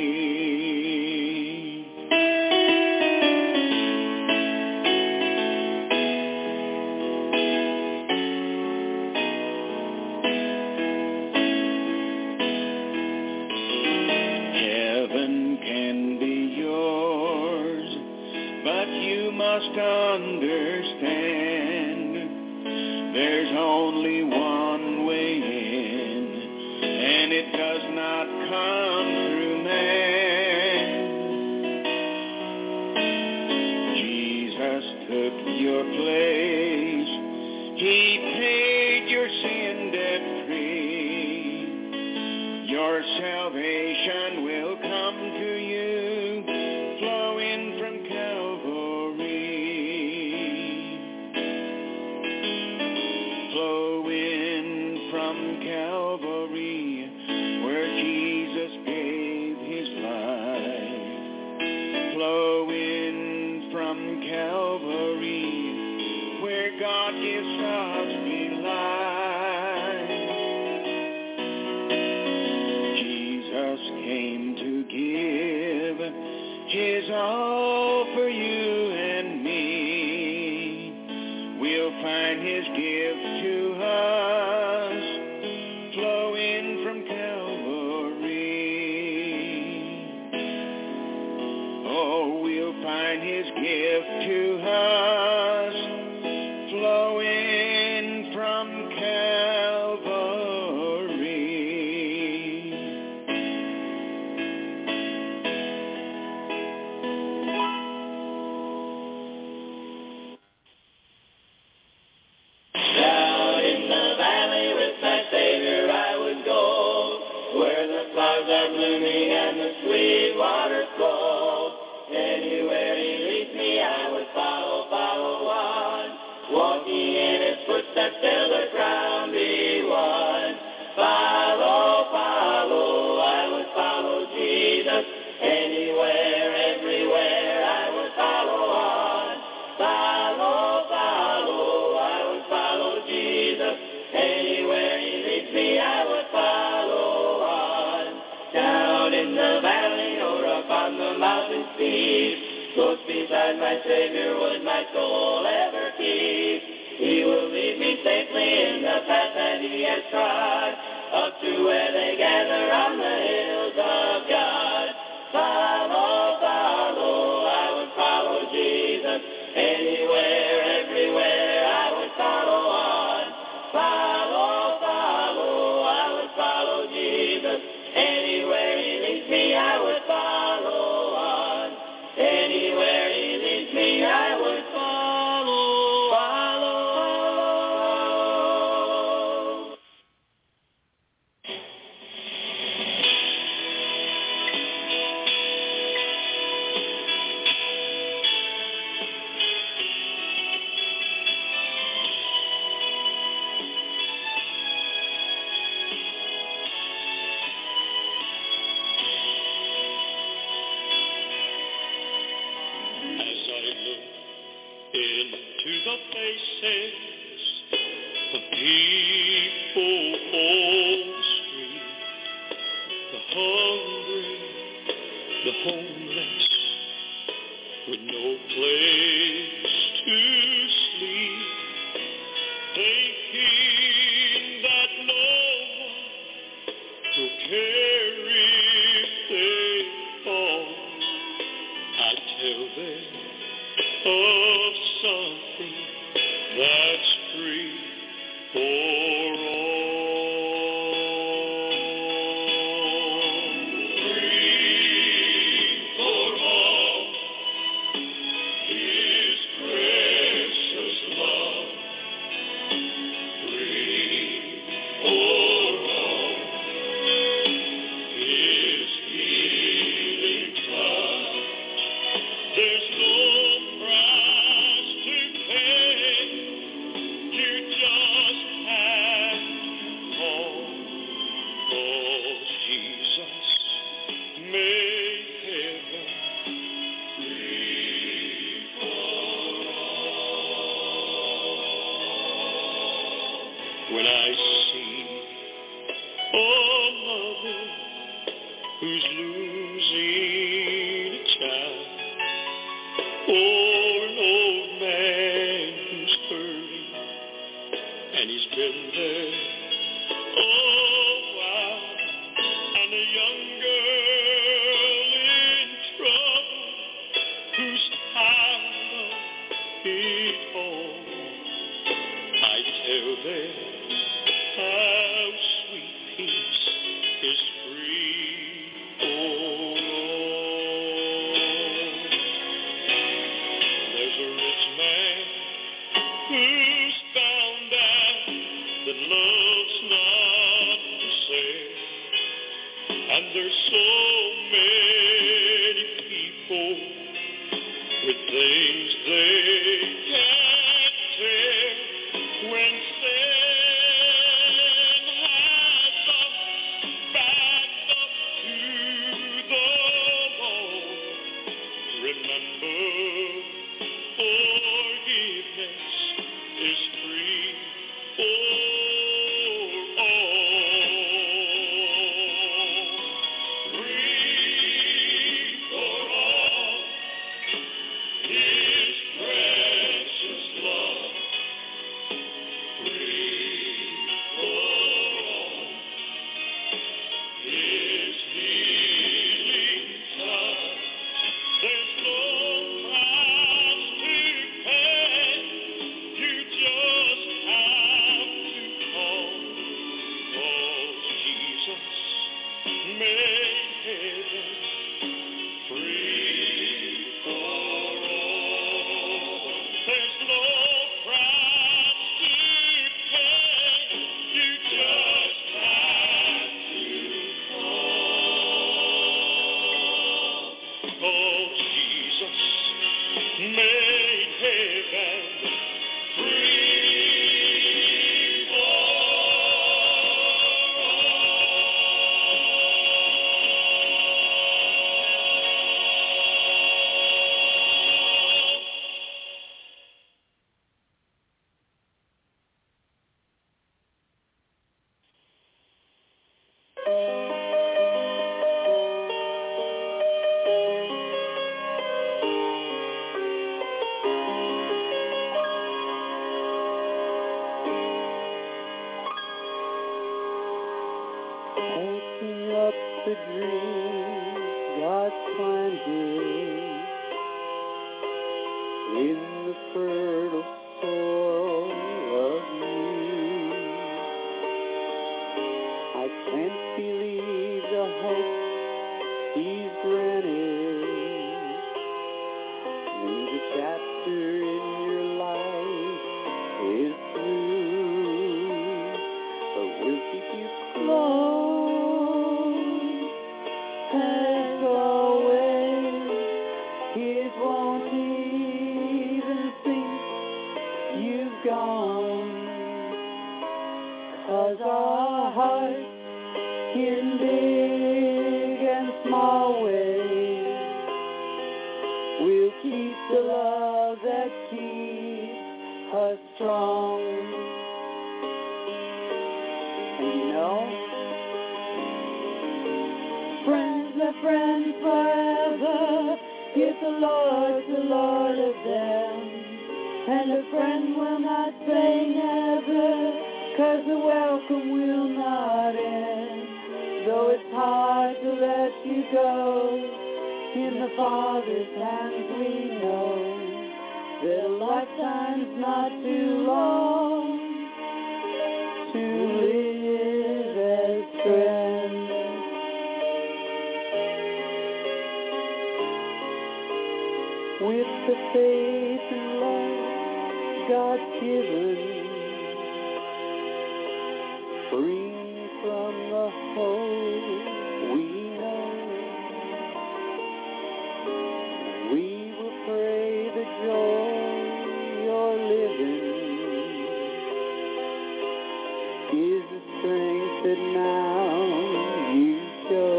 Heaven can be yours, but you must understand there's only one way in, and it does not come through man. Jesus took your place. He paid your sin debt free. Your salvation will come to you, flowing from Calvary. Flowing from Calvary, where Jesus gave his life. Flowing from Calvary, where God gives such delight. Jesus came to give his all for you and me. We'll find his gift to us, flowing from Calvary. Oh, we'll find his gift to us, flowing from Calvary. Down in the valley with my Savior I would go, where the flowers are blooming and the sweet waters flow. Anywhere he leads me I would follow, follow on, walking in his footsteps till the crown be won. Follow, follow, I would follow Jesus, anywhere, everywhere I would follow on. Follow, follow, I would follow Jesus, anywhere he leads me I would follow on. Down in the valley or up on the mountain steep, close beside my Savior would my soul ever keep. He will lead me safely in the path that he has trod, up to where they gather on the hills of God. Follow, follow, I would follow Jesus, anywhere, everywhere I would follow on. Follow, follow, I would follow Jesus, anywhere he leads me I would follow on. Anywhere he leads me I would follow, follow. As I look into the faces of people on the street, the hungry, the homeless, with no place to sleep, thinking that no one will care if they fall. I tell them of something that's free for all. when I see a mother who's losing a child, or an old man who's hurting, and he's been there a while, and a young girl in trouble who's tired of it all. I tell them how sweet peace is free. There's a rich man who's found out that love's not for sale, and there's so many people with things they can't tell. When sin has them backed up to the wall, remember forgiveness is free for all. Free for all. His precious love. Free for all. His healing touch. There's no price to pay. You just have to call. 'Cause Jesus made heaven free for all. There's no price to pay. You just have to call. 'Cause Jesus made heaven free for all. Open up the dreams God planted in the fertile soil of you. I can't believe the hope He's granted when the chapter in your life is through. But we'll keep you close as always. It won't even think you've gone. 'Cause our hearts in big and small ways will keep the love that keeps us strong. And you know, friends are friends forever, if the Lord's the Lord of them. And a friend will not say never, 'cause the welcome will not end. Though it's hard to let you go, in the Father's hands we know that a lifetime's not too long to live as friends. With the faith and love God's given, free from the hope we know, we will pray the joy you're living is the strength that now you show.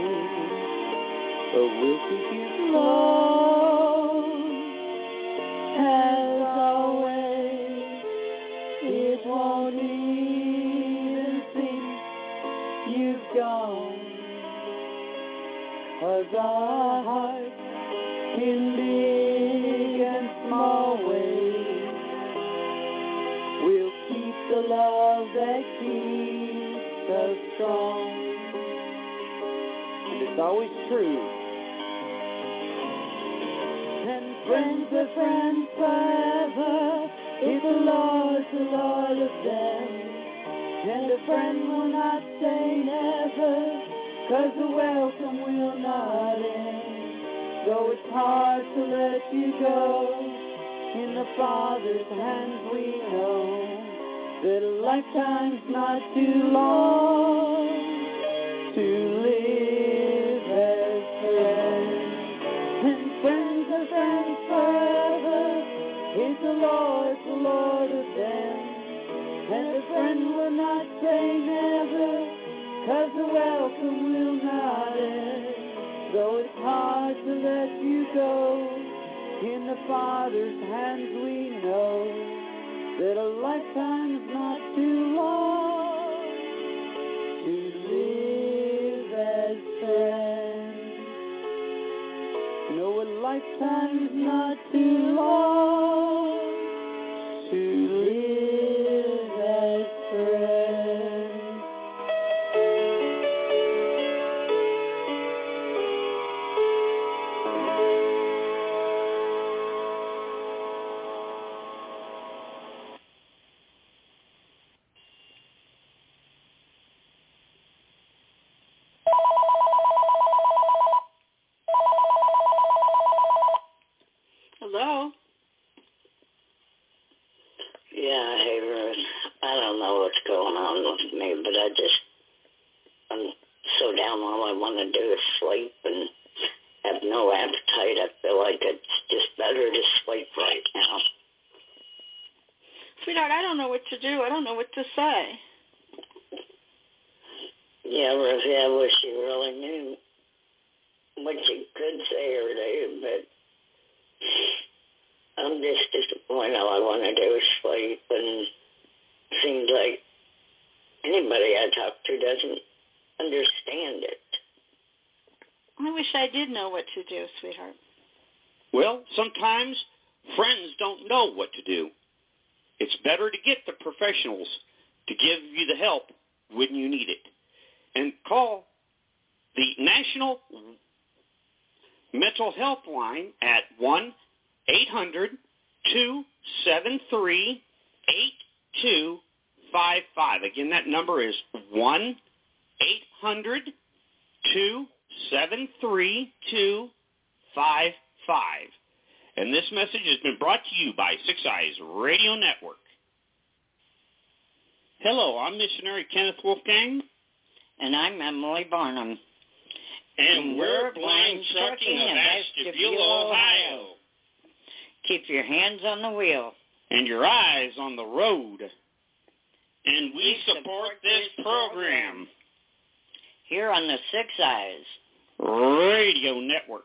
But we'll keep you close as always. It won't be our hearts in big and small ways. We'll keep the love that keeps us strong. And it's always true. And friends are friends forever if the Lord's the Lord of them. And a friend will not say never, 'cause the welcome will not end. Though it's hard to let you go, in the Father's hands we know that a lifetime's not too long to live as friends. And friends are friends forever if the Lord's the Lord of them. And a friend will not say never, 'cause the welcome will not end. Though it's hard to let you go, in the Father's hands we know that a lifetime's not too long to live as friends. No, a lifetime's not too long to live as friends. Hello? Yeah, hey, Ruth. I don't know what's going on with me, but I'm so down. All I want to do is sleep and have no appetite. I feel like it's just better to sleep right now. Sweetheart, I don't know what to do. I don't know what to say. Yeah, Rosie, I wish you really knew what you could say or do, but I'm just disappointed. All I want to do is sleep, and it seems like anybody I talk to doesn't understand it. I wish I did know what to do, sweetheart. Well, sometimes friends don't know what to do. It's better to get the professionals to give you the help when you need it. And call the National Mental Health Line at 1-800-273-8255. Again, that number is 1-800-273-8255. And this message has been brought to you by Six Eyes Radio Network. Hello, I'm Missionary Kenneth Wolfgang. And I'm Emily Barnum. And we're Blind Trucking of Ashtabula, Ohio. Keep your hands on the wheel. And your eyes on the road. And we support this program. Here on the Six Eyes Radio Network.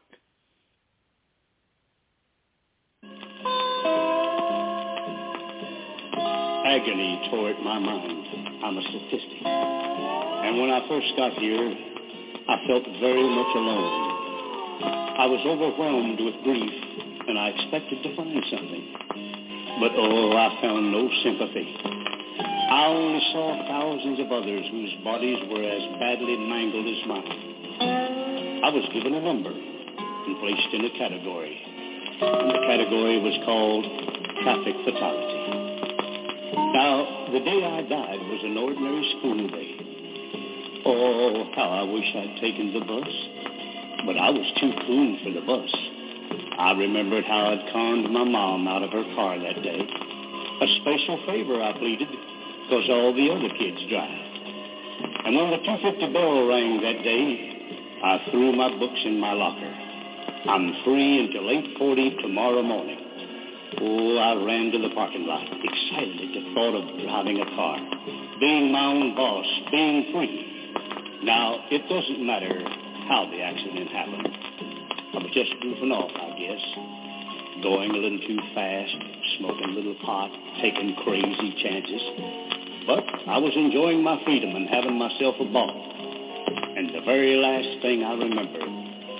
Agony tore at my mind. I'm a statistic. And when I first got here, I felt very much alone. I was overwhelmed with grief, and I expected to find something. But I found no sympathy. I only saw thousands of others whose bodies were as badly mangled as mine. I was given a number and placed in a category. And the category was called traffic fatality. Now, the day I died was an ordinary school day. Oh, how I wish I'd taken the bus. But I was too cool for the bus. I remembered how I'd conned my mom out of her car that day. A special favor, I pleaded, because all the other kids drive. And when the 2:50 bell rang that day, I threw my books in my locker. I'm free until 8:40 tomorrow morning. Oh, I ran to the parking lot, excited at the thought of driving a car, being my own boss, being free. Now, it doesn't matter how the accident happened. I was just goofing off, I guess, going a little too fast, smoking a little pot, taking crazy chances. But I was enjoying my freedom and having myself a ball. And the very last thing I remember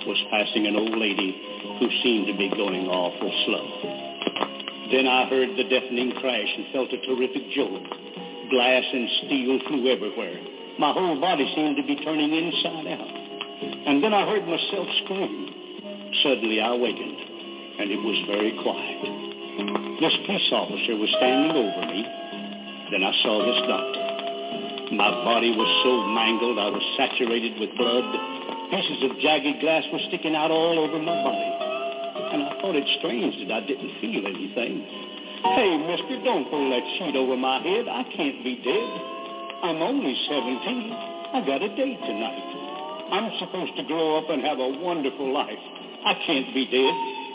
was passing an old lady who seemed to be going awful slow. Then I heard the deafening crash and felt a terrific jolt. Glass and steel flew everywhere. My whole body seemed to be turning inside out. And then I heard myself scream. Suddenly I awakened, and it was very quiet. This police officer was standing over me. Then I saw this doctor. My body was so mangled I was saturated with blood. Pieces of jagged glass were sticking out all over my body. And I thought it strange that I didn't feel anything. Hey, mister, don't pull that sheet over my head. I can't be dead. I'm only 17. I got a date tonight. I'm supposed to grow up and have a wonderful life. I can't be dead.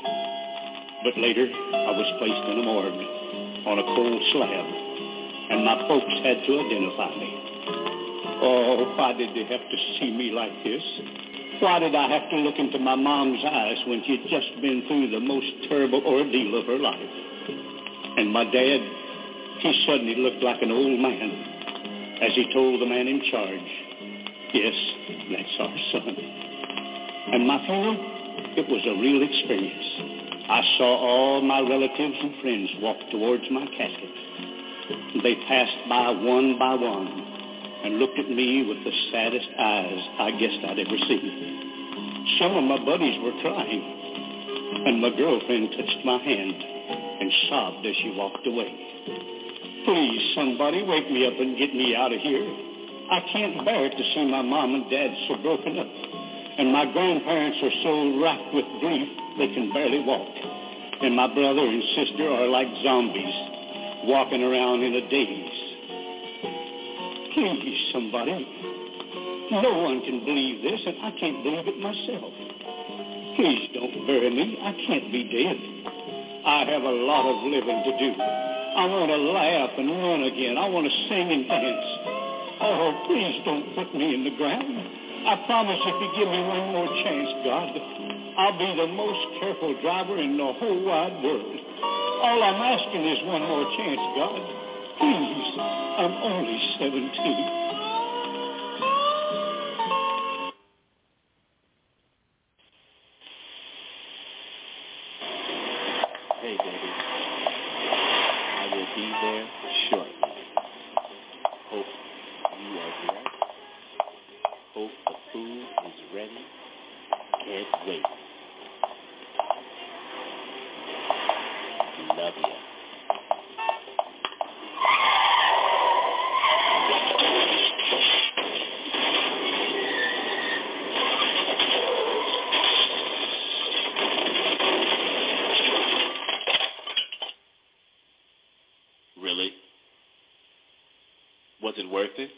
But later, I was placed in a morgue on a cold slab, and my folks had to identify me. Oh, why did they have to see me like this? Why did I have to look into my mom's eyes when she'd just been through the most terrible ordeal of her life? And my dad, he suddenly looked like an old man as he told the man in charge, yes, that's our son. And my funeral, it was a real experience. I saw all my relatives and friends walk towards my casket. They passed by one and looked at me with the saddest eyes I guessed I'd ever seen. Some of my buddies were crying, and my girlfriend touched my hand and sobbed as she walked away. Please, somebody wake me up and get me out of here. I can't bear it to see my mom and dad so broken up. And my grandparents are so racked with grief they can barely walk. And my brother and sister are like zombies, walking around in a daze. Please, somebody. No one can believe this, and I can't believe it myself. Please don't bury me. I can't be dead. I have a lot of living to do. I want to laugh and run again. I want to sing and dance. Oh, please don't put me in the ground. I promise if you give me one more chance, God, I'll be the most careful driver in the whole wide world. All I'm asking is one more chance, God. Please, I'm only 17. Hey, baby. I will be there shortly. Hope you are dressed. Hope the food is ready. Can't wait. Love you. Really? Was it worth it?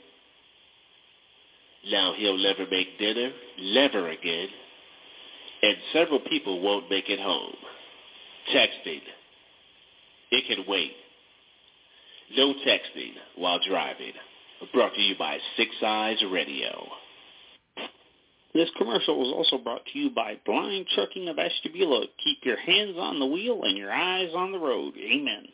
Now he'll never make dinner, never again, and several people won't make it home. Texting. It can wait. No texting while driving. Brought to you by Six Eyes Radio. This commercial was also brought to you by Blind Trucking of Ashtabula. Keep your hands on the wheel and your eyes on the road. Amen.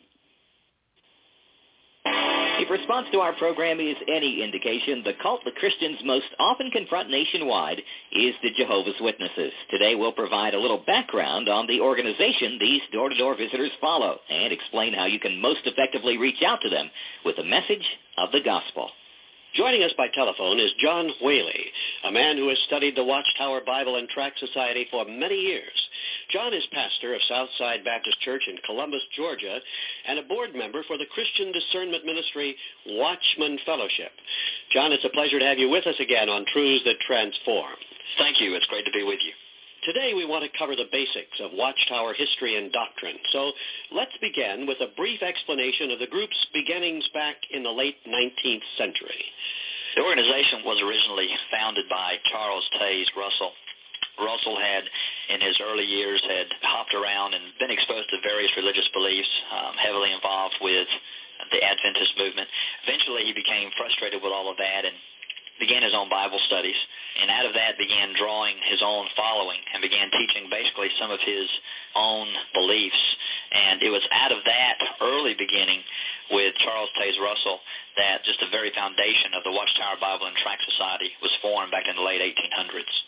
If response to our program is any indication, the cult the Christians most often confront nationwide is the Jehovah's Witnesses. Today we'll provide a little background on the organization these door-to-door visitors follow and explain how you can most effectively reach out to them with the message of the gospel. Joining us by telephone is John Whaley, a man who has studied the Watchtower Bible and Tract Society for many years. John is pastor of Southside Baptist Church in Columbus, Georgia, and a board member for the Christian discernment ministry Watchman Fellowship. John, it's a pleasure to have you with us again on Truths That Transform. Thank you. It's great to be with you. Today we want to cover the basics of Watchtower history and doctrine. So let's begin with a brief explanation of the group's beginnings back in the late 19th century. The organization was originally founded by Charles Taze Russell. Russell had, in his early years, had hopped around and been exposed to various religious beliefs, heavily involved with the Adventist movement. Eventually he became frustrated with all of that and began his own Bible studies, and out of that began drawing his own following and began teaching basically some of his own beliefs. And it was out of that early beginning with Charles Taze Russell that just the very foundation of the Watchtower Bible and Tract Society was formed back in the late 1800s.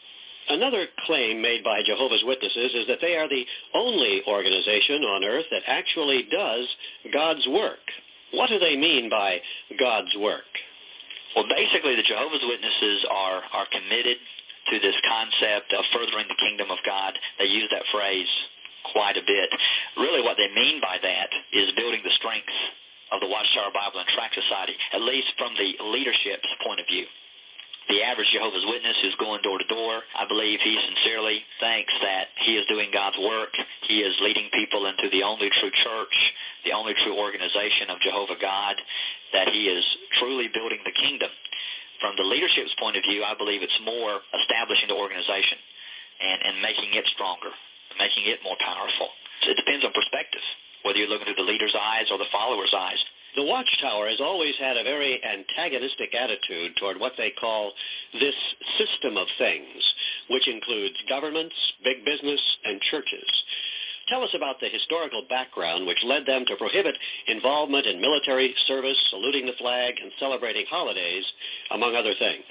Another claim made by Jehovah's Witnesses is that they are the only organization on earth that actually does God's work. What do they mean by God's work? Well, basically, the Jehovah's Witnesses are committed to this concept of furthering the kingdom of God. They use that phrase quite a bit. Really what they mean by that is building the strength of the Watchtower Bible and Tract Society, at least from the leadership's point of view. The average Jehovah's Witness who's going door to door, I believe he sincerely thinks that he is doing God's work. He is leading people into the only true church, the only true organization of Jehovah God, that he is truly building the kingdom. From the leadership's point of view, I believe it's more establishing the organization and making it stronger, making it more powerful. So it depends on perspective, whether you're looking through the leader's eyes or the follower's eyes. The Watchtower has always had a very antagonistic attitude toward what they call this system of things, which includes governments, big business, and churches. Tell us about the historical background which led them to prohibit involvement in military service, saluting the flag, and celebrating holidays, among other things.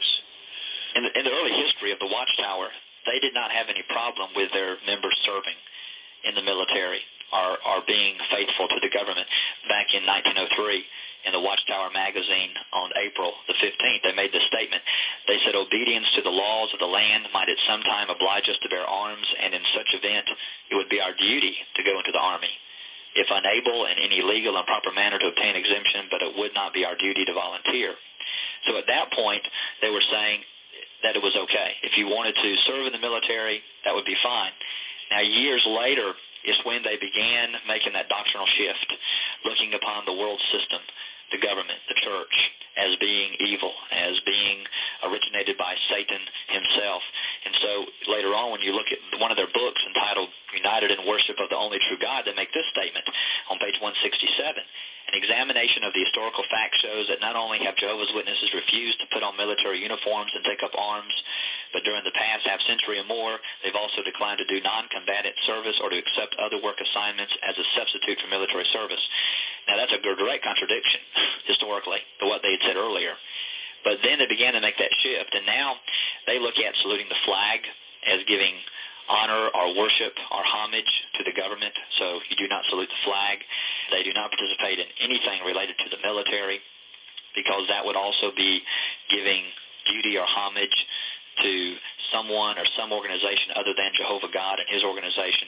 In the early history of the Watchtower, they did not have any problem with their members serving in the military or being faithful to the government. Back in 1903, in the Watchtower magazine on April the 15th, they made this statement. They said, obedience to the laws of the land might at some time oblige us to bear arms, and in such event it would be our duty to go into the army, if unable in any legal and proper manner to obtain exemption, but it would not be our duty to volunteer. So at that point, they were saying that it was okay. If you wanted to serve in the military, that would be fine. Now, years later is when they began making that doctrinal shift, looking upon the world system, the government, the church, as being evil, as being originated by Satan himself. And so later on, when you look at one of their books entitled United in Worship of the Only True God, they make this statement on page 167. An examination of the historical facts shows that not only have Jehovah's Witnesses refused to put on military uniforms and take up arms, but during the past half century or more, they've also declined to do non-combatant service or to accept other work assignments as a substitute for military service. Now, that's a direct contradiction, historically, to what they had said earlier. But then they began to make that shift, and now they look at saluting the flag as giving honor or worship or homage to the government. So you do not salute the flag. They do not participate in anything related to the military, because that would also be giving duty or homage to someone or some organization other than Jehovah God and his organization.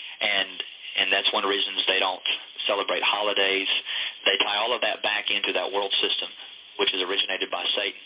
And that's one of the reasons they don't celebrate holidays. They tie all of that back into that world system, which is originated by Satan.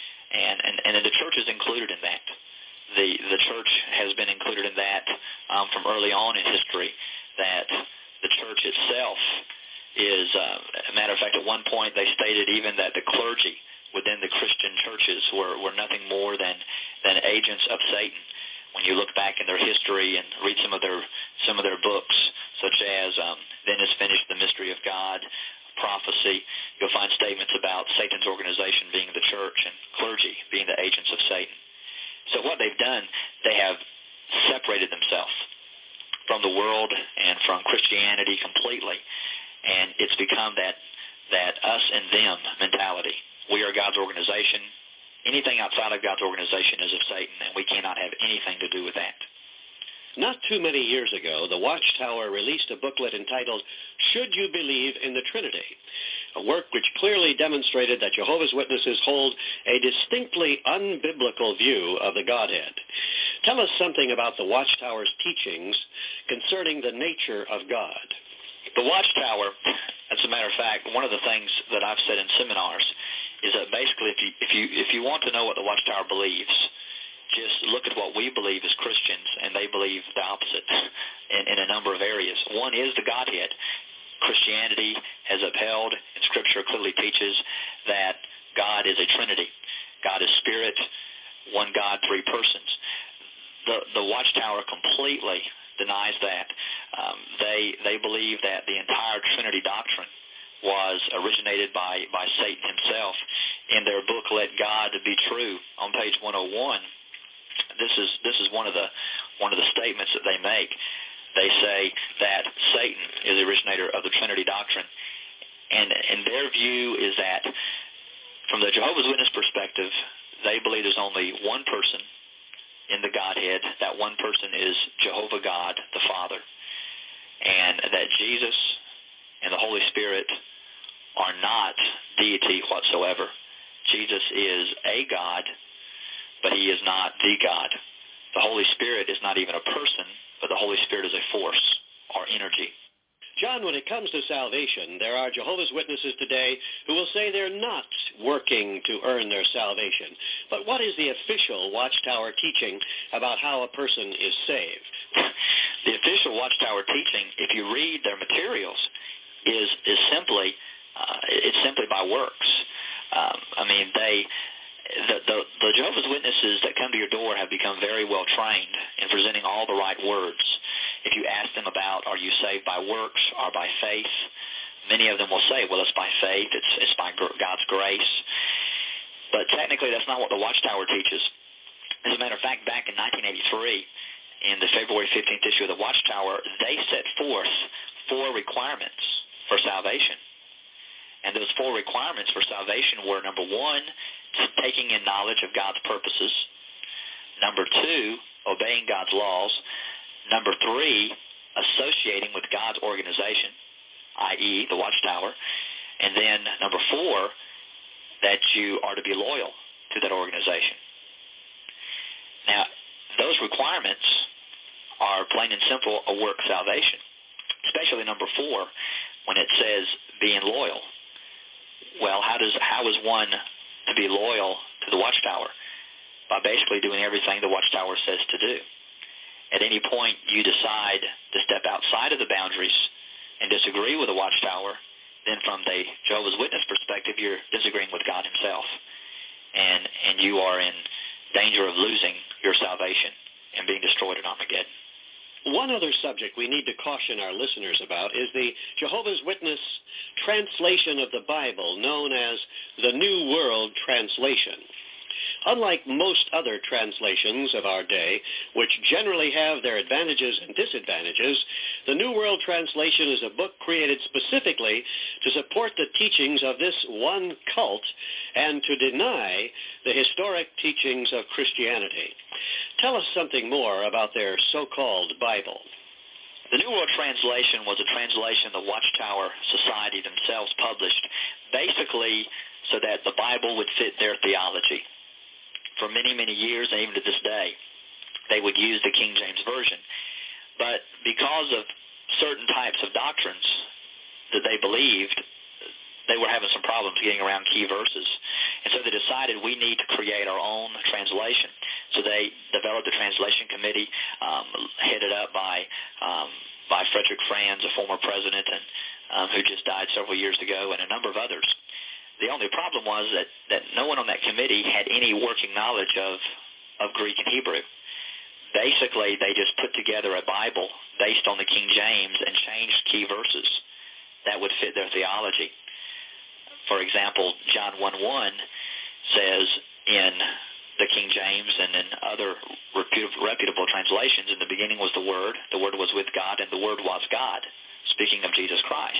And the church is included in that. The church has been included in that from early on in history, that the church itself is, a matter of fact, at one point they stated even that the clergy within the Christian churches were nothing more than agents of Satan. When you look back in their history and read some of their books, such as Then Is Finished, The Mystery of God, Prophecy, you'll find statements about Satan's organization being the church and clergy being the agents of Satan. So what they've done, they have separated themselves from the world and from Christianity completely, and it's become that us and them mentality. We are God's organization. Anything outside of God's organization is of Satan, and we cannot have anything to do with that. Not too many years ago, the Watchtower released a booklet entitled, Should You Believe in the Trinity?, a work which clearly demonstrated that Jehovah's Witnesses hold a distinctly unbiblical view of the Godhead. Tell us something about the Watchtower's teachings concerning the nature of God. The Watchtower, as a matter of fact, one of the things that I've said in seminars is that basically if you want to know what the Watchtower believes, just look at what we believe as Christians, and they believe the opposite in a number of areas. One is the Godhead. Christianity has upheld, and Scripture clearly teaches that God is a Trinity. God is Spirit, one God, three persons. The Watchtower completely denies that. They believe that the entire Trinity doctrine was originated by Satan himself. In their book, Let God Be True, on page 101, this is one of the statements that they make. They say that Satan is the originator of the Trinity doctrine, and their view is that from the Jehovah's Witness perspective, they believe there's only one person in the Godhead. That one person is Jehovah God, the Father. And that Jesus and the Holy Spirit are not deity whatsoever. Jesus is a God, but he is not the God. The Holy Spirit is not even a person, but the Holy Spirit is a force or energy. John, when it comes to salvation, there are Jehovah's Witnesses today who will say they're not working to earn their salvation. But what is the official Watchtower teaching about how a person is saved? The official Watchtower teaching, if you read their materials, is simply it's simply by works. The Jehovah's Witnesses that come to your door have become very well trained in presenting all the right words. If you ask them about, are you saved by works or by faith, many of them will say, well, it's by faith, it's by God's grace. But technically, that's not what the Watchtower teaches. As a matter of fact, back in 1983, in the February 15th issue of the Watchtower, they set forth 4 requirements for salvation. And those 4 requirements for salvation were, number 1, taking in knowledge of God's purposes. Number 2, obeying God's laws. Number 3, associating with God's organization, i.e. the Watchtower. And then number 4, that you are to be loyal to that organization. Now, those requirements are plain and simple a work salvation, especially number 4 when it says being loyal. Well, how is one to be loyal to the Watchtower? By basically doing everything the Watchtower says to do. At any point you decide to step outside of the boundaries and disagree with the Watchtower, then from the Jehovah's Witness perspective, you're disagreeing with God himself. And you are in danger of losing your salvation and being destroyed at Armageddon. One other subject we need to caution our listeners about is the Jehovah's Witness translation of the Bible known as the New World Translation. Unlike most other translations of our day, which generally have their advantages and disadvantages, the New World Translation is a book created specifically to support the teachings of this one cult and to deny the historic teachings of Christianity. Tell us something more about their so-called Bible. The New World Translation was a translation the Watchtower Society themselves published, basically so that the Bible would fit their theology. For many, many years, and even to this day, they would use the King James Version. But because of certain types of doctrines that they believed, they were having some problems getting around key verses. And so they decided we need to create our own translation. So they developed a translation committee headed up by Frederick Franz, a former president and who just died several years ago, and a number of others. The only problem was that no one on that committee had any working knowledge of Greek and Hebrew. Basically, they just put together a Bible based on the King James and changed key verses that would fit their theology. For example, John 1:1 says in the King James and in other reputable translations, in the beginning was the Word was with God, and the Word was God, speaking of Jesus Christ.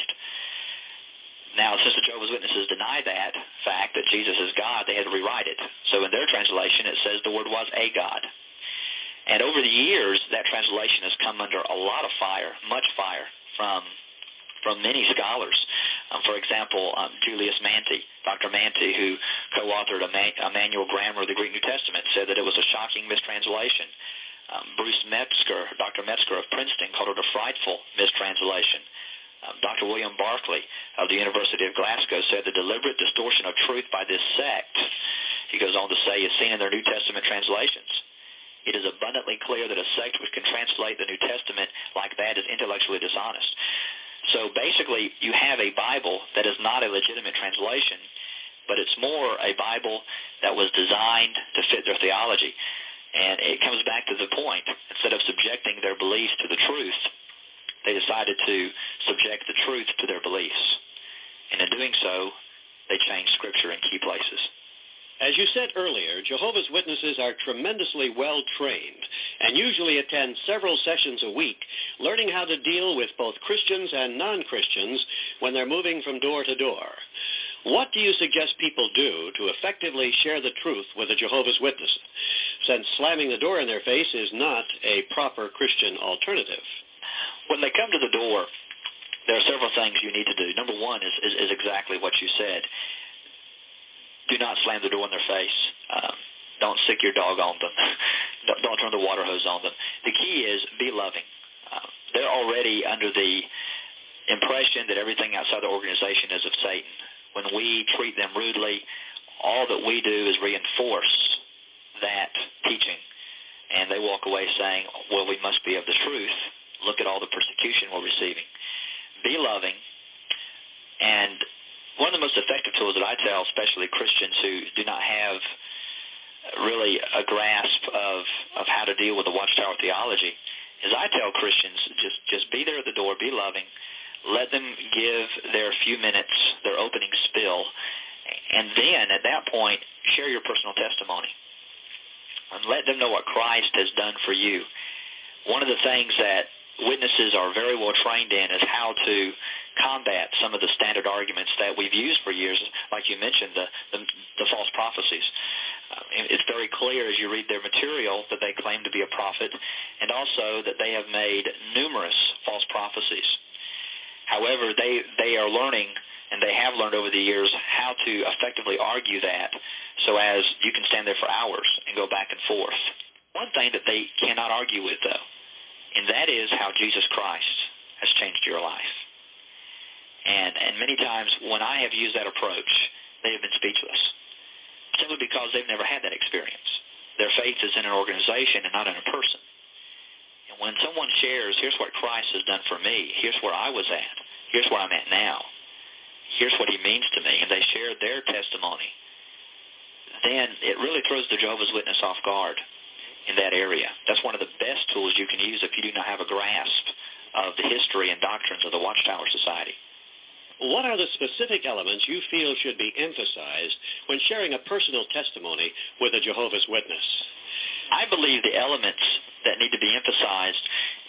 Now, since the Jehovah's Witnesses deny that fact, that Jesus is God, they had to rewrite it. So in their translation, it says the Word was a God. And over the years, that translation has come under a lot of fire, much fire, from many scholars. For example, Julius Manti, Dr. Manti, who co-authored a manual grammar of the Greek New Testament, said that it was a shocking mistranslation. Bruce Metzger, Dr. Metzger of Princeton, called it a frightful mistranslation. Dr. William Barclay of the University of Glasgow said the deliberate distortion of truth by this sect, he goes on to say, is seen in their New Testament translations. It is abundantly clear that a sect which can translate the New Testament like that is intellectually dishonest. So basically, you have a Bible that is not a legitimate translation, but it's more a Bible that was designed to fit their theology. And it comes back to the point. Instead of subjecting their beliefs to the truth, they decided to subject the truth to their beliefs. And in doing so, they changed Scripture in key places. As you said earlier, Jehovah's Witnesses are tremendously well-trained and usually attend several sessions a week, learning how to deal with both Christians and non-Christians when they're moving from door to door. What do you suggest people do to effectively share the truth with a Jehovah's Witness, since slamming the door in their face is not a proper Christian alternative? When they come to the door, there are several things you need to do. Number one is exactly what you said. Do not slam the door in their face. Don't sick your dog on them. Don't turn the water hose on them. The key is be loving. They're already under the impression that everything outside the organization is of Satan. When we treat them rudely, all that we do is reinforce that teaching. And they walk away saying, well, we must be of the truth. Look at all the persecution we're receiving. Be loving. And one of the most effective tools that I tell, especially Christians who do not have really a grasp of how to deal with the Watchtower theology, is I tell Christians, just be there at the door, be loving. Let them give their few minutes, their opening spill, and then at that point, share your personal testimony. And let them know what Christ has done for you. One of the things that witnesses are very well trained in is how to combat some of the standard arguments that we've used for years, like you mentioned, the false prophecies. It's very clear as you read their material that they claim to be a prophet, and also that they have made numerous false prophecies. However, they are learning, and they have learned over the years, how to effectively argue that so as you can stand there for hours and go back and forth. One thing that they cannot argue with, though, and that is how Jesus Christ has changed your life. And many times when I have used that approach, they have been speechless, simply because they've never had that experience. Their faith is in an organization and not in a person. And when someone shares, here's what Christ has done for me, here's where I was at, here's where I'm at now, here's what he means to me, and they share their testimony, then it really throws the Jehovah's Witness off guard in that area. That's one of the best tools you can use if you do not have a grasp of the history and doctrines of the Watchtower Society. What are the specific elements you feel should be emphasized when sharing a personal testimony with a Jehovah's Witness? I believe the elements that need to be emphasized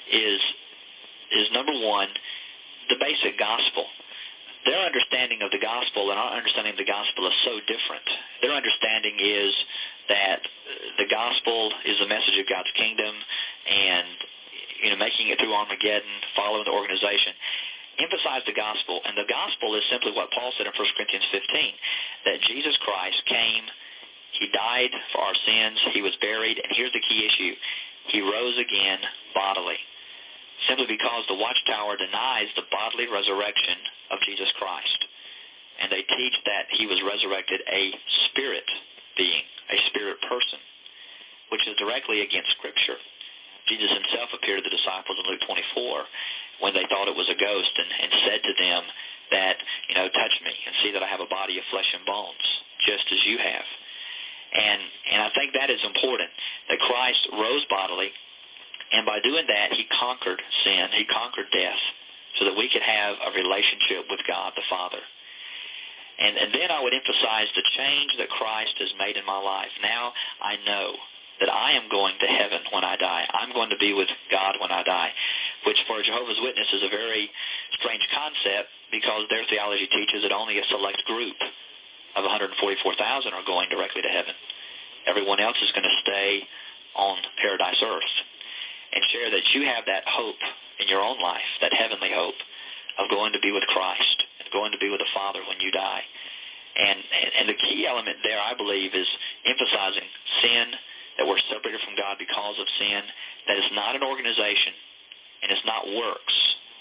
is number one, the basic gospel. Their understanding of the gospel and our understanding of the gospel is so different. Their understanding is that the gospel is the message of God's kingdom and, making it through Armageddon, following the organization. Emphasize the gospel, and the gospel is simply what Paul said in 1 Corinthians 15, that Jesus Christ came, he died for our sins, he was buried, and here's the key issue, he rose again bodily, simply because the Watchtower denies the bodily resurrection of Jesus Christ, and they teach that he was resurrected a spirit being, a spirit person, which is directly against Scripture. Jesus himself appeared to the disciples in Luke 24 when they thought it was a ghost and said to them that, touch me and see that I have a body of flesh and bones, just as you have. And I think that is important, that Christ rose bodily, and by doing that, he conquered sin, he conquered death, so that we could have a relationship with God the Father. And then I would emphasize the change that Christ has made in my life. Now I know that I am going to heaven when I die. I'm going to be with God when I die, which for a Jehovah's Witness is a very strange concept because their theology teaches that only a select group of 144,000 are going directly to heaven. Everyone else is going to stay on paradise earth, and share that you have that hope in your own life, that heavenly hope of going to be with Christ and going to be with the Father when you die. And the key element there, I believe, is emphasizing sin, that we're separated from God because of sin, that it's not an organization and it's not works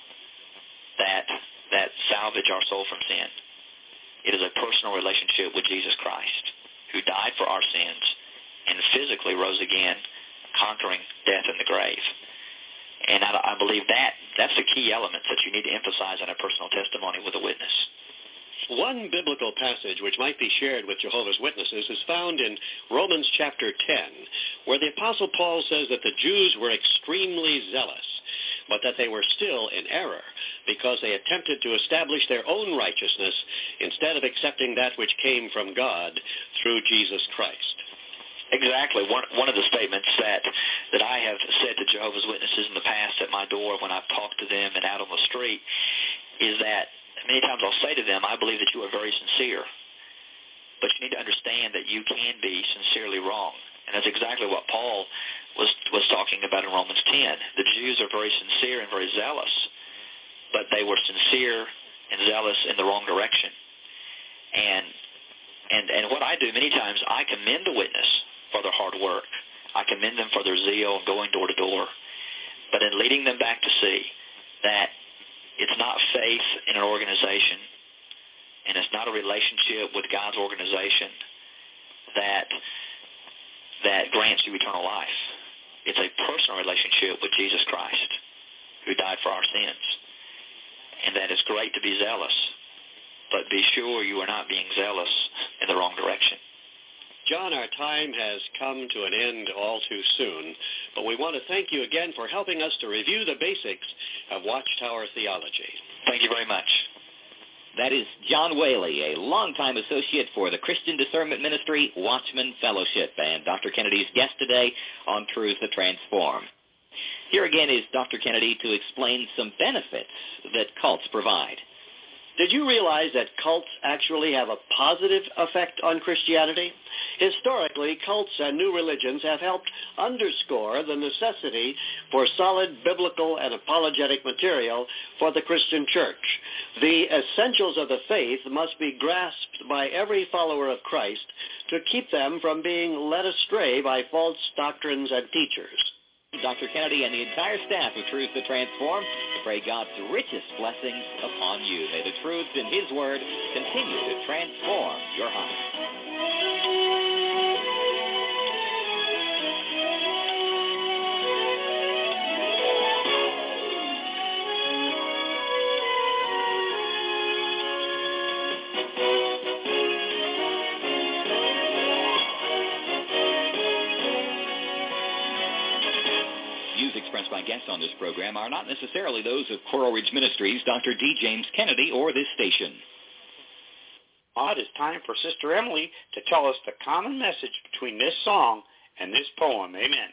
that salvage our soul from sin. It is a personal relationship with Jesus Christ, who died for our sins and physically rose again, conquering death and the grave. And I believe that's the key elements that you need to emphasize in a personal testimony with a witness. One biblical passage which might be shared with Jehovah's Witnesses is found in Romans chapter 10, where the Apostle Paul says that the Jews were extremely zealous, but that they were still in error because they attempted to establish their own righteousness instead of accepting that which came from God through Jesus Christ. Exactly. One of the statements that I have said to Jehovah's Witnesses in the past at my door when I've talked to them and out on the street is that many times I'll say to them, I believe that you are very sincere. But you need to understand that you can be sincerely wrong. And that's exactly what Paul was talking about in Romans 10. The Jews are very sincere and very zealous, but they were sincere and zealous in the wrong direction. And what I do many times, I commend the witness for their hard work. I commend them for their zeal and going door to door. But in leading them back to see that it's not faith in an organization, and it's not a relationship with God's organization that grants you eternal life. It's a personal relationship with Jesus Christ, who died for our sins. And that is great to be zealous, but be sure you are not being zealous in the wrong direction. John, our time has come to an end all too soon, but we want to thank you again for helping us to review the basics of Watchtower theology. Thank you very much. That is John Whaley, a longtime associate for the Christian Discernment Ministry Watchman Fellowship, and Dr. Kennedy's guest today on Truth to Transform. Here again is Dr. Kennedy to explain some benefits that cults provide. Did you realize that cults actually have a positive effect on Christianity? Historically, cults and new religions have helped underscore the necessity for solid biblical and apologetic material for the Christian church. The essentials of the faith must be grasped by every follower of Christ to keep them from being led astray by false doctrines and teachers. Dr. Kennedy and the entire staff of Truth to Transform pray God's richest blessings upon you. May the truths in His Word continue to transform your heart. Expressed by guests on this program are not necessarily those of Coral Ridge Ministries, Dr. D. James Kennedy, or this station. It is time for Sister Emily to tell us the common message between this song and this poem. Amen.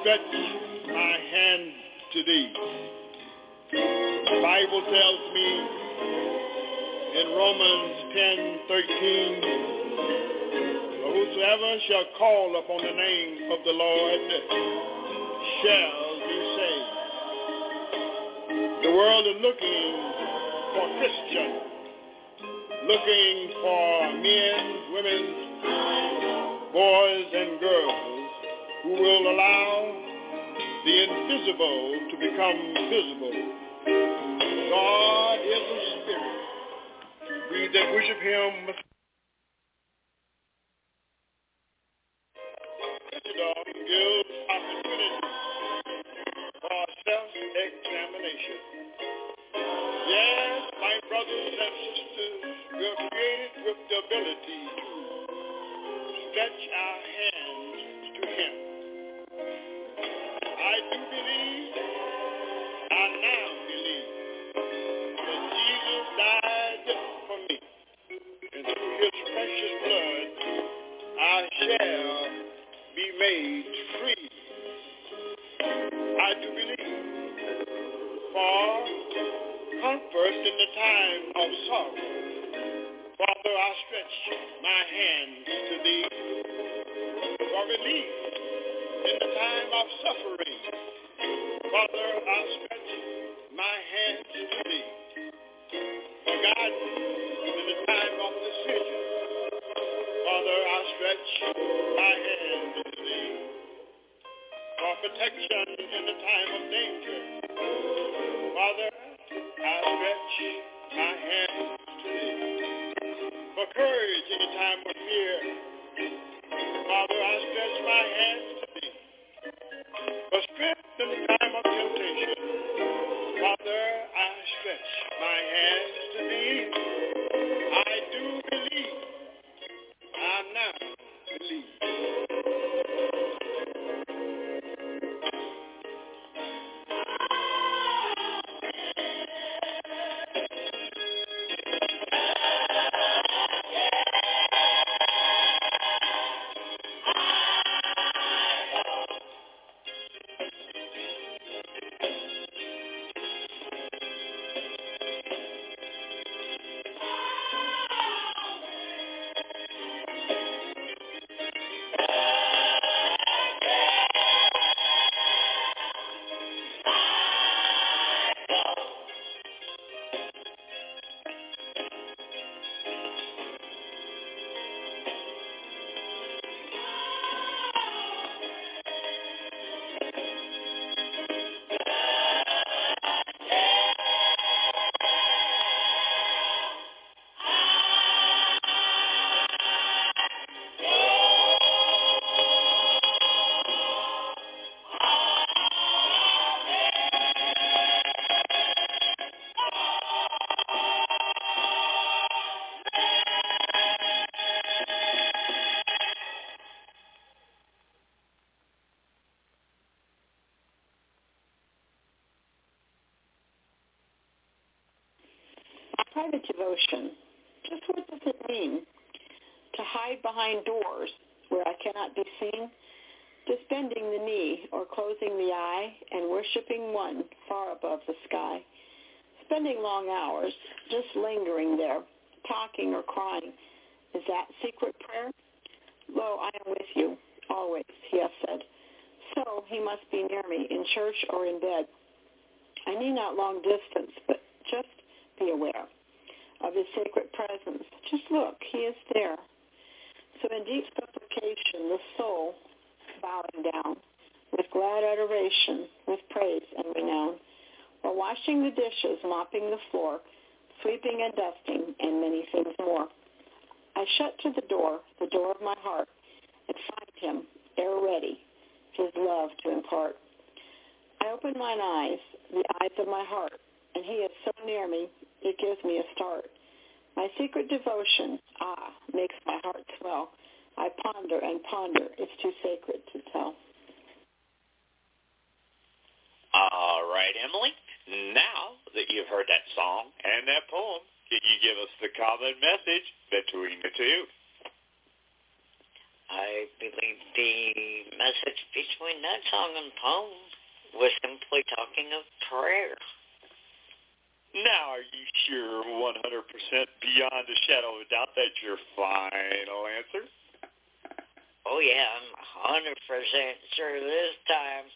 stretch my hand to thee. The Bible tells me in Romans 10:13, whosoever shall call upon the name of the Lord shall be saved. The world is looking for Christians, looking for men, women, boys, and girls who will allow the invisible to become visible. God is a spirit. We that worship him must give opportunity for self-examination. Yes, my brothers and sisters, we are created with the ability to stretch our hands to him. I do believe, I now believe, that Jesus died for me, and through his precious blood, I shall be made free. I do believe, for comfort in the time of sorrow, Father, I stretch my hands to thee. For relief in the time of suffering, Father, I stretch my hands to thee. For guidance in the time of decision, Father, I stretch my hands to thee. For protection in the time of danger, Father, I stretch my hands to thee. For courage in the time of fear, Father, I stretch my hands to thee. For strength in the time of temptation, Father, I stretch my hands to thee. I do believe. I now believe. Private devotion. Just what does it mean? To hide behind doors where I cannot be seen? Just bending the knee or closing the eye and worshiping one far above the sky? Spending long hours just lingering there, talking or crying. Is that secret prayer? Lo, I am with you, always, he has said. So he must be near me, in church or in bed. I need not long distance, but just be aware of his sacred presence. Just look, he is there. So in deep supplication, the soul bowing down, with glad adoration, with praise and renown, while washing the dishes, mopping the floor, sweeping and dusting, and many things more. I shut to the door of my heart, and find him ever ready, his love to impart. I open mine eyes, the eyes of my heart, and he is so near me, it gives me a start. My secret devotion, makes my heart swell. I ponder and ponder, it's too sacred to tell. All right, Emily. Now that you've heard that song and that poem, can you give us the common message between the two? I I believe the message between that song and poem was simply talking of prayer. Now, are you sure 100% beyond a shadow of a doubt that's your final answer? Oh, yeah, I'm 100% sure this time.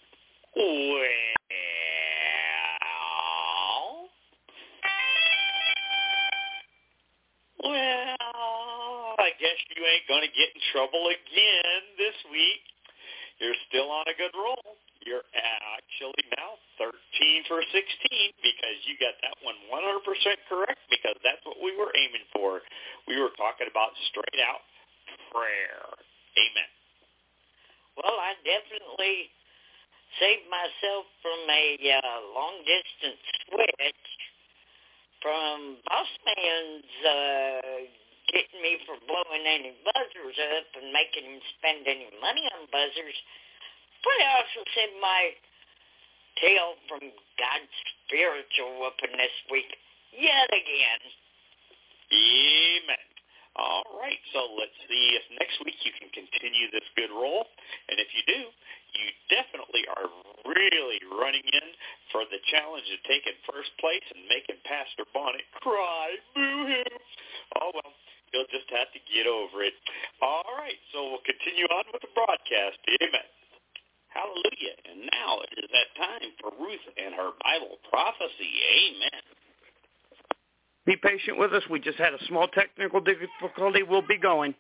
Well, I guess you ain't going to get in trouble again this week. You're still on a good roll. You're actually now 13 for 16 because you got that one 100% correct because that's what we were aiming for. We were talking about straight out prayer. Amen. Well, I definitely saved myself from a long-distance switch from Boss Man's getting me for blowing any buzzers up and making him spend any money on buzzers. But I also saved my tail from God's spiritual weapon this week yet again. Amen. All right, so let's see if next week you can continue this good roll. And if you do, you definitely are really running in for the challenge of taking first place and making Pastor Bonnet cry. Boo-hoo. Oh, well, you'll just have to get over it. All right, so we'll continue on with the broadcast. Amen. Hallelujah. And now it is that time for Ruth and her Bible prophecy. Amen. Be patient with us. We just had a small technical difficulty. We'll be going.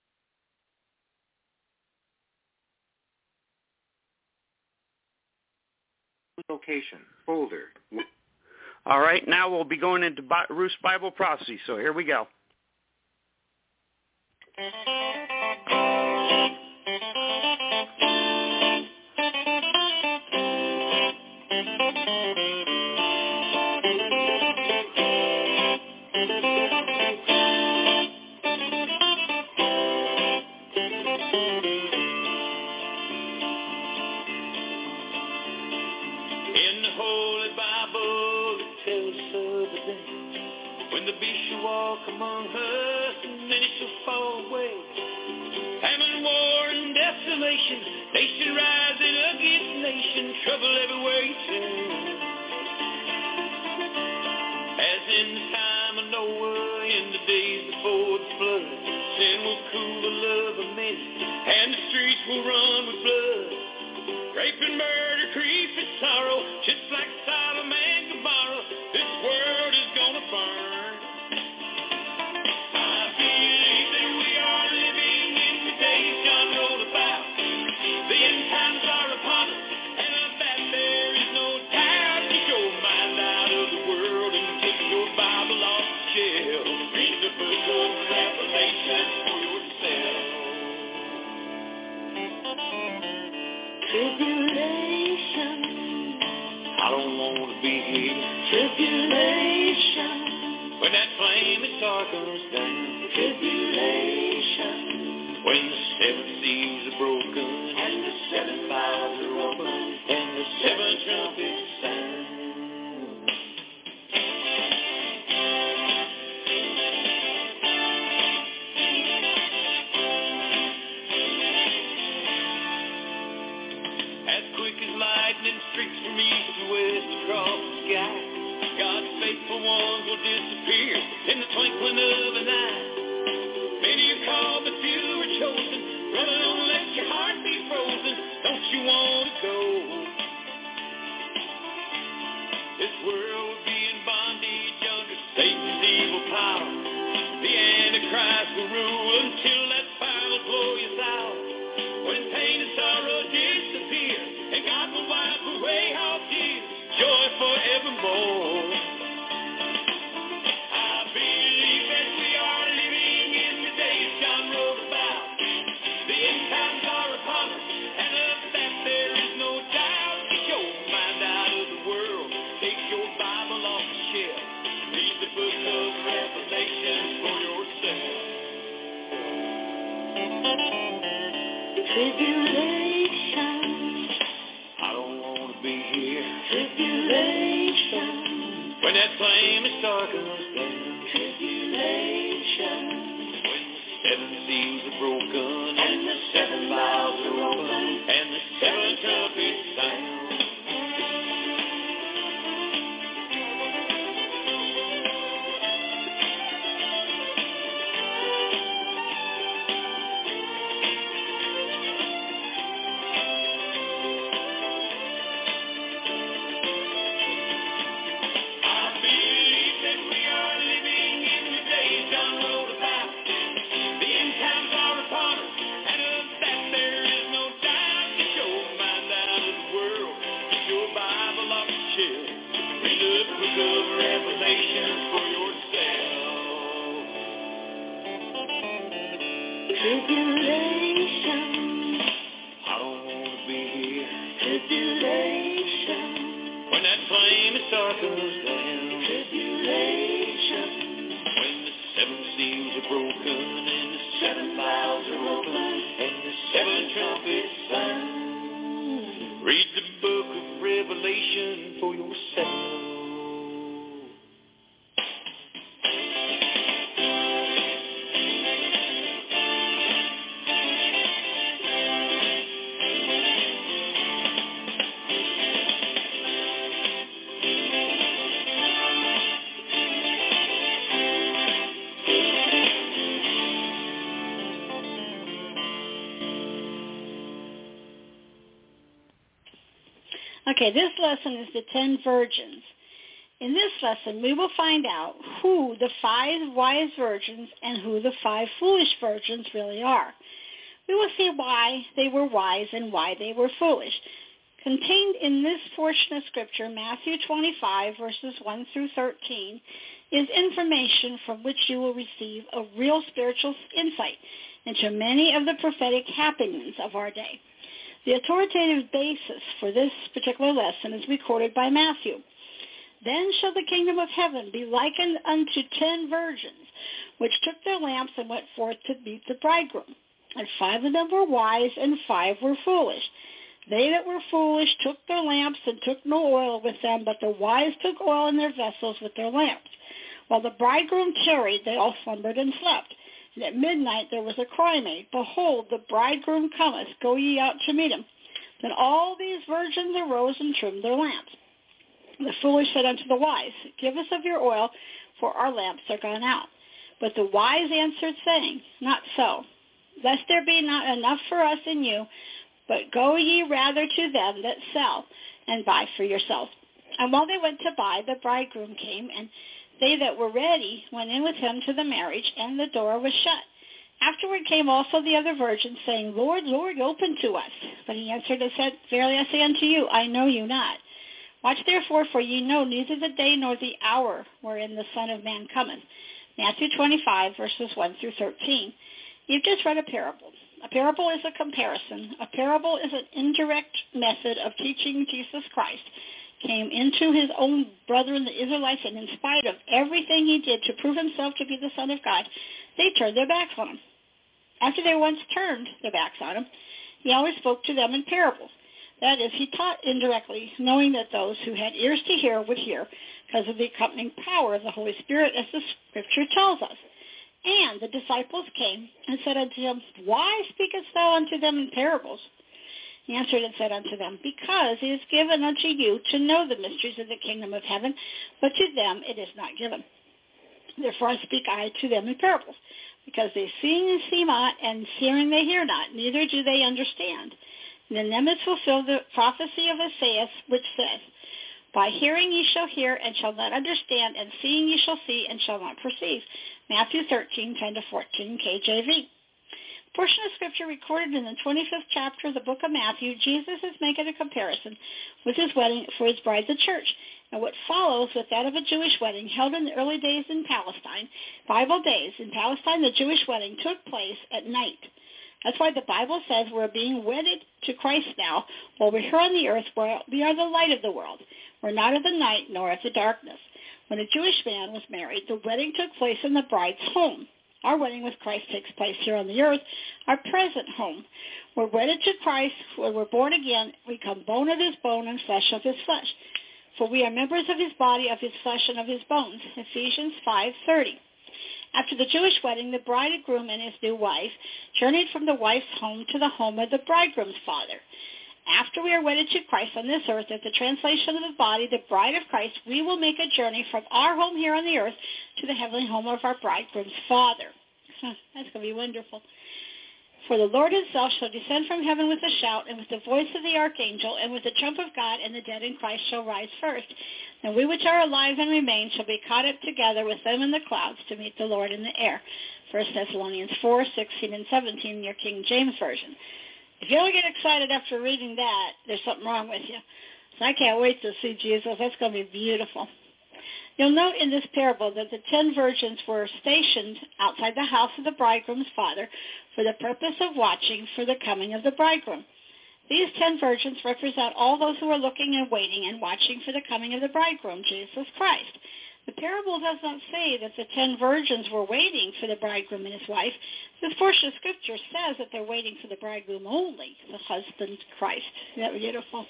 Location, folder. All right, now we'll be going into Ruth's Bible prophecy. So here we go. Among us, and many shall fall away. Famine, war, and desolation, nation rising against nation, trouble everywhere you turn. As in the time of Noah, in the days before the flood, sin will cool the love of many, and the streets will run with blood. Rape and murder, grief and sorrow, just like Sodom and Gomorrah, this world is gonna burn. Tribulation. I don't want to be here. Tribulation. When that flaming star comes down. Tribulation. When the seven seas are broken. And the seven vials are open. And the seven trumpets sound. Streaks from east to west across the sky. God's faithful ones will disappear in the twinkling of an eye. Many are called, but few are chosen. Brother, don't let your heart be frozen. Don't you want to go? This world will be in bondage under Satan's evil power. The Antichrist will rule until that fire will blow us out. When pain and sorrow disappear, and God will wipe away all tears, joy forevermore. I believe that we are living in the days John wrote about. The end times are upon us, and of that there is no doubt. Get your mind out of the world, take your Bible off the shelf, read the book of Revelation for yourself. Tribulation. I don't want to be here. Tribulation. When that flaming star comes down. Tribulation. When the seven seas are broken. And the 7 vials are opened, and the 7 trumpets sound. Tribulation. I don't want to be here. Tribulation. When that flame of star comes down. Tribulation. When the 7 seals are broken and the 7 vials are opened and the 7 trumpets sound. Read the book of Revelation for yourself. Okay, this lesson is the 10 virgins. In this lesson, we will find out who the 5 wise virgins and who the 5 foolish virgins really are. We will see why they were wise and why they were foolish. Contained in this portion of Scripture, Matthew 25, verses 1 through 13, is information from which you will receive a real spiritual insight into many of the prophetic happenings of our day. The authoritative basis for this particular lesson is recorded by Matthew. Then shall the kingdom of heaven be likened unto 10 virgins, which took their lamps and went forth to meet the bridegroom. And 5 of them were wise, and 5 were foolish. They that were foolish took their lamps and took no oil with them, but the wise took oil in their vessels with their lamps. While the bridegroom tarried, they all slumbered and slept. And at midnight there was a cry made, Behold, the bridegroom cometh, go ye out to meet him. Then all these virgins arose and trimmed their lamps. The foolish said unto the wise, Give us of your oil, for our lamps are gone out. But the wise answered, saying, Not so, lest there be not enough for us and you, but go ye rather to them that sell, and buy for yourselves. And while they went to buy, the bridegroom came, and they that were ready went in with him to the marriage, and the door was shut. Afterward came also the other virgins, saying, Lord, Lord, open to us. But he answered and said, Verily I say unto you, I know you not. Watch therefore, for ye know neither the day nor the hour wherein the Son of Man cometh. Matthew 25, verses 1 through 13. You've just read a parable. A parable is a comparison. A parable is an indirect method of teaching Jesus Christ. Came into his own brethren, the Israelites, and in spite of everything he did to prove himself to be the Son of God, they turned their backs on him. After they once turned their backs on him, he always spoke to them in parables. That is, he taught indirectly, knowing that those who had ears to hear would hear, because of the accompanying power of the Holy Spirit, as the Scripture tells us. And the disciples came and said unto him, Why speakest thou unto them in parables? He answered and said unto them, Because it is given unto you to know the mysteries of the kingdom of heaven, but to them it is not given. Therefore speak I to them in parables, because they seeing and see not, and hearing they hear not, neither do they understand. And in them is fulfilled the prophecy of Isaiah, which says, By hearing ye shall hear, and shall not understand, and seeing ye shall see, and shall not perceive. Matthew 13, 10-14, KJV. Portion of Scripture recorded in the 25th chapter of the book of Matthew, Jesus is making a comparison with his wedding for his bride, the church, and what follows with that of a Jewish wedding held in the early days in Palestine. Bible days in Palestine, the Jewish wedding took place at night. That's why the Bible says we're being wedded to Christ now while we're here on the earth, where we are the light of the world. We're not of the night nor of the darkness. When a Jewish man was married, the wedding took place in the bride's home. Our wedding with Christ takes place here on the earth, our present home. We're wedded to Christ. When we're born again, we become bone of his bone and flesh of his flesh. For we are members of his body, of his flesh, and of his bones. Ephesians 5:30. After the Jewish wedding, the bridegroom and his new wife journeyed from the wife's home to the home of the bridegroom's father. After we are wedded to Christ on this earth, as the translation of the body, the bride of Christ, we will make a journey from our home here on the earth to the heavenly home of our bridegroom's father. That's going to be wonderful. For the Lord himself shall descend from heaven with a shout, and with the voice of the archangel, and with the trump of God, and the dead in Christ shall rise first. And we which are alive and remain shall be caught up together with them in the clouds to meet the Lord in the air. 1 Thessalonians 4:16 and 17 in your King James Version. If you don't get excited after reading that, there's something wrong with you. So I can't wait to see Jesus. That's going to be beautiful. You'll note in this parable that the 10 virgins were stationed outside the house of the bridegroom's father for the purpose of watching for the coming of the bridegroom. These 10 virgins represent all those who are looking and waiting and watching for the coming of the bridegroom, Jesus Christ. The parable does not say that the 10 virgins were waiting for the bridegroom and his wife. This portion of Scripture says that they're waiting for the bridegroom only, the husband Christ. Isn't that beautiful?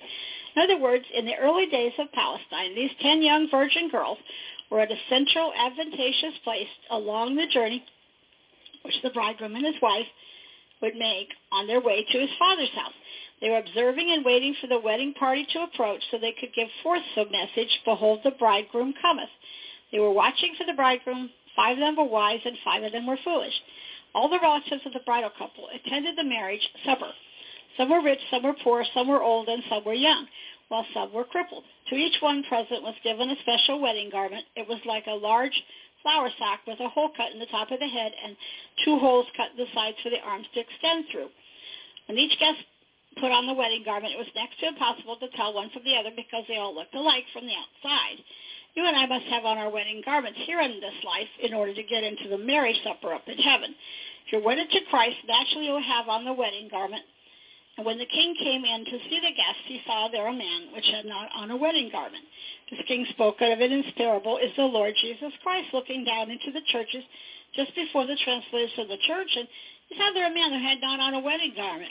In other words, in the early days of Palestine, these 10 young virgin girls were at a central, advantageous place along the journey which the bridegroom and his wife would make on their way to his father's house. They were observing and waiting for the wedding party to approach so they could give forth the message, "Behold, the bridegroom cometh." They were watching for the bridegroom. 5 of them were wise and 5 of them were foolish. All the relatives of the bridal couple attended the marriage supper. Some were rich, some were poor, some were old, and some were young, while some were crippled. To each one present was given a special wedding garment. It was like a large flour sack with a hole cut in the top of the head and 2 holes cut in the sides for the arms to extend through. When each guest put on the wedding garment, it was next to impossible to tell one from the other because they all looked alike from the outside. You and I must have on our wedding garments here in this life in order to get into the marriage supper up in heaven. If you're wedded to Christ, naturally you'll have on the wedding garment. And when the king came in to see the guests, he saw there a man which had not on a wedding garment. This king spoke of it in his parable is the Lord Jesus Christ looking down into the churches just before the translation of the church, and he saw there a man who had not on a wedding garment.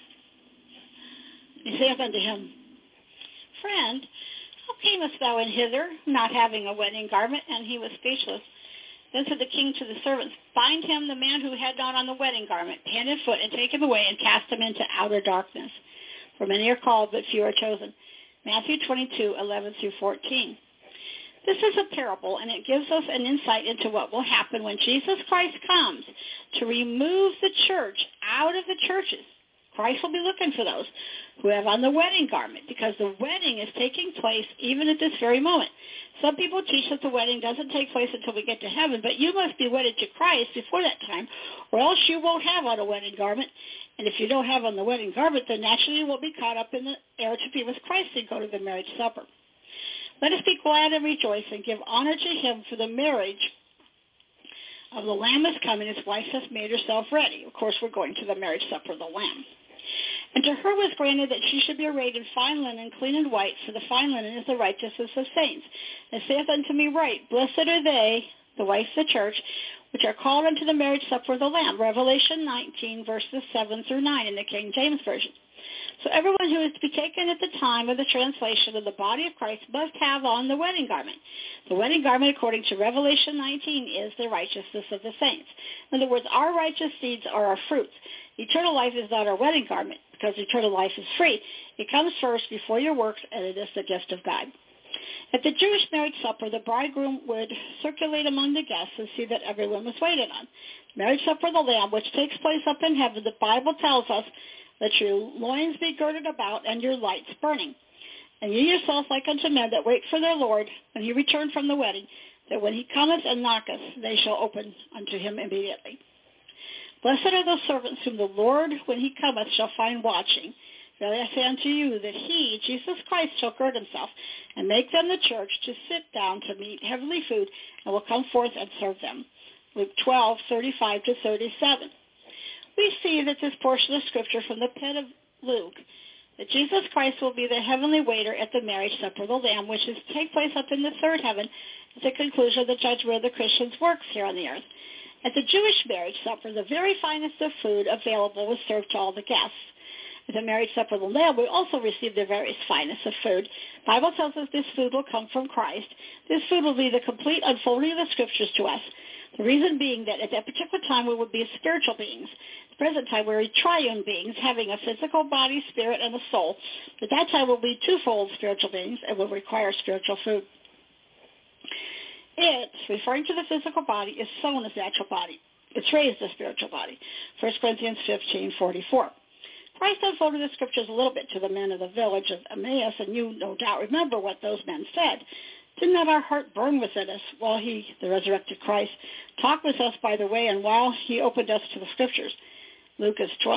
He saith unto him, Friend, how camest thou in hither, not having a wedding garment? And he was speechless. Then said the king to the servants, Bind him, the man who had not on the wedding garment, hand and foot, and take him away and cast him into outer darkness. For many are called, but few are chosen. Matthew 22:11-14. This is a parable, and it gives us an insight into what will happen when Jesus Christ comes to remove the church out of the churches. Christ will be looking for those who have on the wedding garment, because the wedding is taking place even at this very moment. Some people teach that the wedding doesn't take place until we get to heaven, but you must be wedded to Christ before that time, or else you won't have on a wedding garment. And if you don't have on the wedding garment, then naturally you will be caught up in the air to be with Christ and go to the marriage supper. Let us be glad and rejoice and give honor to him, for the marriage of the Lamb is come, and his wife has made herself ready. Of course, we're going to the marriage supper of the Lamb. And to her was granted that she should be arrayed in fine linen, clean and white, for the fine linen is the righteousness of saints. And saith unto me, Right, blessed are they, the wife of the church, which are called unto the marriage supper of the Lamb. Revelation 19:7-9 in the King James Version. So everyone who is to be taken at the time of the translation of the body of Christ must have on the wedding garment. The wedding garment, according to Revelation 19, is the righteousness of the saints. In other words, our righteous deeds are our fruits. Eternal life is not our wedding garment, because eternal life is free. It comes first before your works, and it is the gift of God. At the Jewish marriage supper, the bridegroom would circulate among the guests and see that everyone was waited on. The marriage supper of the Lamb, which takes place up in heaven, the Bible tells us, let your loins be girded about and your lights burning. And ye yourselves like unto men that wait for their Lord when he return from the wedding, that when he cometh and knocketh, they shall open unto him immediately. Blessed are those servants whom the Lord, when he cometh, shall find watching. Verily I say unto you that he, Jesus Christ, shall gird himself and make them the church to sit down to meat heavenly food, and will come forth and serve them. Luke 12:35-37. We see that this portion of Scripture from the pen of Luke, that Jesus Christ will be the heavenly waiter at the marriage supper of the Lamb, which is to take place up in the third heaven at the conclusion of the judgment of the Christian's works here on the earth. At the Jewish marriage supper, the very finest of food available was served to all the guests. At the marriage supper of the Lamb, we also receive the various finest of food. The Bible tells us this food will come from Christ. This food will be the complete unfolding of the Scriptures to us. The reason being that at that particular time we would be spiritual beings. At the present time we're triune beings, having a physical body, spirit, and a soul. At that time we'll be twofold spiritual beings and will require spiritual food. It, referring to the physical body, is sown as natural body. It's raised a spiritual body. 1 Corinthians 15:44. Christ unfolded the Scriptures a little bit to the men of the village of Emmaus, and you no doubt remember what those men said. Did not our heart burn within us while he, the resurrected Christ, talked with us by the way and while he opened us to the Scriptures? Luke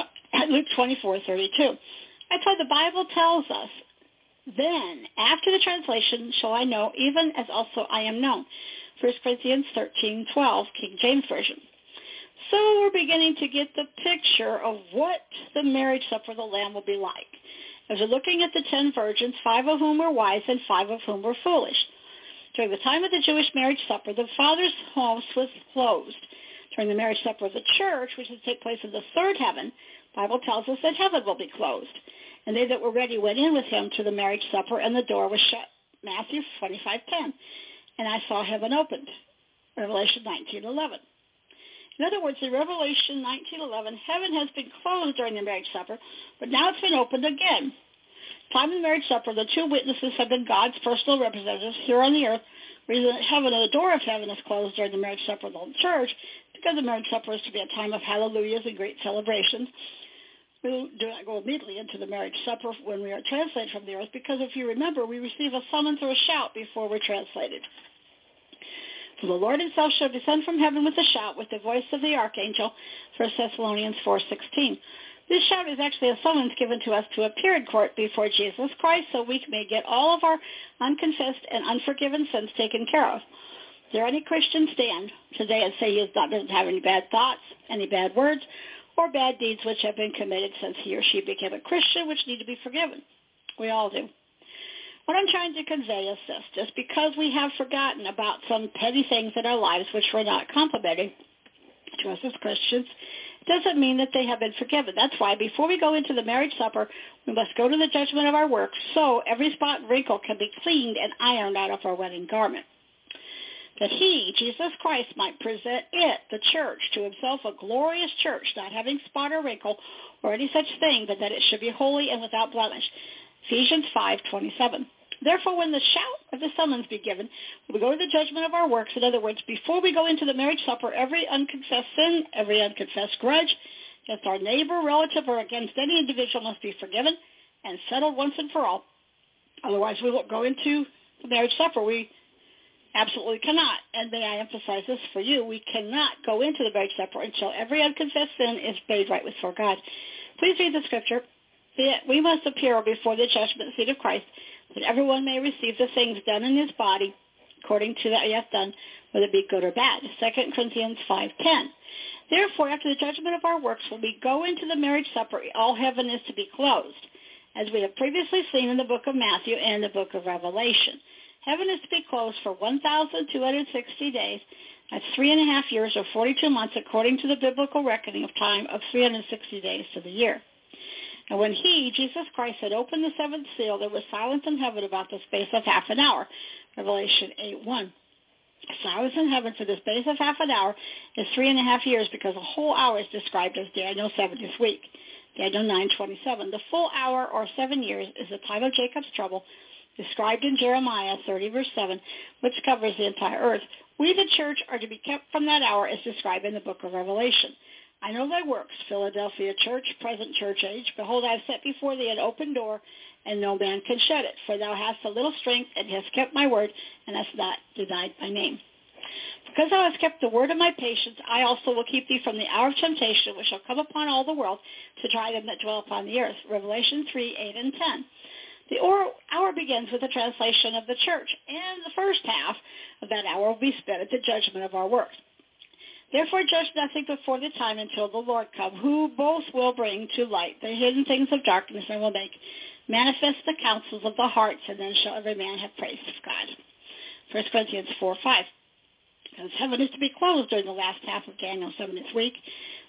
24:32. That's why the Bible tells us, then, after the translation, shall I know, even as also I am known. 1 Corinthians 13:12, King James Version. So we're beginning to get the picture of what the marriage supper of the Lamb will be like. As we're looking at the 10 virgins, 5 of whom were wise and 5 of whom were foolish. During the time of the Jewish marriage supper, the Father's house was closed. During the marriage supper of the church, which is to take place in the third heaven, the Bible tells us that heaven will be closed. And they that were ready went in with him to the marriage supper, and the door was shut. Matthew 25:10. And I saw heaven opened. Revelation 19:11. In other words, in Revelation 19:11, heaven has been closed during the marriage supper, but now it's been opened again. Time of the marriage supper, the 2 witnesses have been God's personal representatives here on the earth. The reason that heaven and the door of heaven is closed during the marriage supper of the church, because the marriage supper is to be a time of hallelujahs and great celebrations. We do not go immediately into the marriage supper when we are translated from the earth, because if you remember, we receive a summons or a shout before we're translated. For the Lord himself shall descend from heaven with a shout, with the voice of the archangel, 1 Thessalonians 4:16. This shout is actually a summons given to us to appear in court before Jesus Christ so we may get all of our unconfessed and unforgiven sins taken care of. Is there any Christian stand today and say he doesn't have any bad thoughts, any bad words, or bad deeds which have been committed since he or she became a Christian which need to be forgiven? We all do. What I'm trying to convey is this. Just because we have forgotten about some petty things in our lives which were not complimenting to us as Christians, doesn't mean that they have been forgiven. That's why before we go into the marriage supper, we must go to the judgment of our works so every spot and wrinkle can be cleaned and ironed out of our wedding garment. That he, Jesus Christ, might present it, the church, to himself a glorious church, not having spot or wrinkle or any such thing, but that it should be holy and without blemish. Ephesians 5:27. Therefore, when the shout of the summons be given, we go to the judgment of our works. In other words, before we go into the marriage supper, every unconfessed sin, every unconfessed grudge against our neighbor, relative, or against any individual must be forgiven and settled once and for all. Otherwise, we won't go into the marriage supper. We absolutely cannot. And may I emphasize this for you, we cannot go into the marriage supper until every unconfessed sin is made right before God. Please read the scripture. We must appear before the judgment seat of Christ, that everyone may receive the things done in his body according to that he hath done, whether it be good or bad. 2 Corinthians 5:10. Therefore, after the judgment of our works, when we go into the marriage supper, all heaven is to be closed, as we have previously seen in the book of Matthew and the book of Revelation. Heaven is to be closed for 1,260 days. That's 3.5 years or 42 months according to the biblical reckoning of time of 360 days to the year. And when he, Jesus Christ, had opened the 7th seal, there was silence in heaven about the space of half an hour. Revelation 8:1. Silence in heaven for the space of half an hour is 3.5 years, because a whole hour is described as Daniel's 70th week. Daniel 9:27. The full hour, or 7 years, is the time of Jacob's trouble, described in Jeremiah 30:7, which covers the entire earth. We, the church, are to be kept from that hour as described in the book of Revelation. I know thy works, Philadelphia church, present church age. Behold, I have set before thee an open door, and no man can shut it. For thou hast a little strength, and hast kept my word, and hast not denied my name. Because thou hast kept the word of my patience, I also will keep thee from the hour of temptation, which shall come upon all the world, to try them that dwell upon the earth. Revelation 3:8 and 10. The hour begins with the translation of the church, and the first half of that hour will be spent at the judgment of our works. Therefore judge nothing before the time until the Lord come, who both will bring to light the hidden things of darkness and will make manifest the counsels of the hearts, and then shall every man have praise of God. 1 Corinthians 4:5. Because heaven is to be closed during the last half of Daniel's 70th week,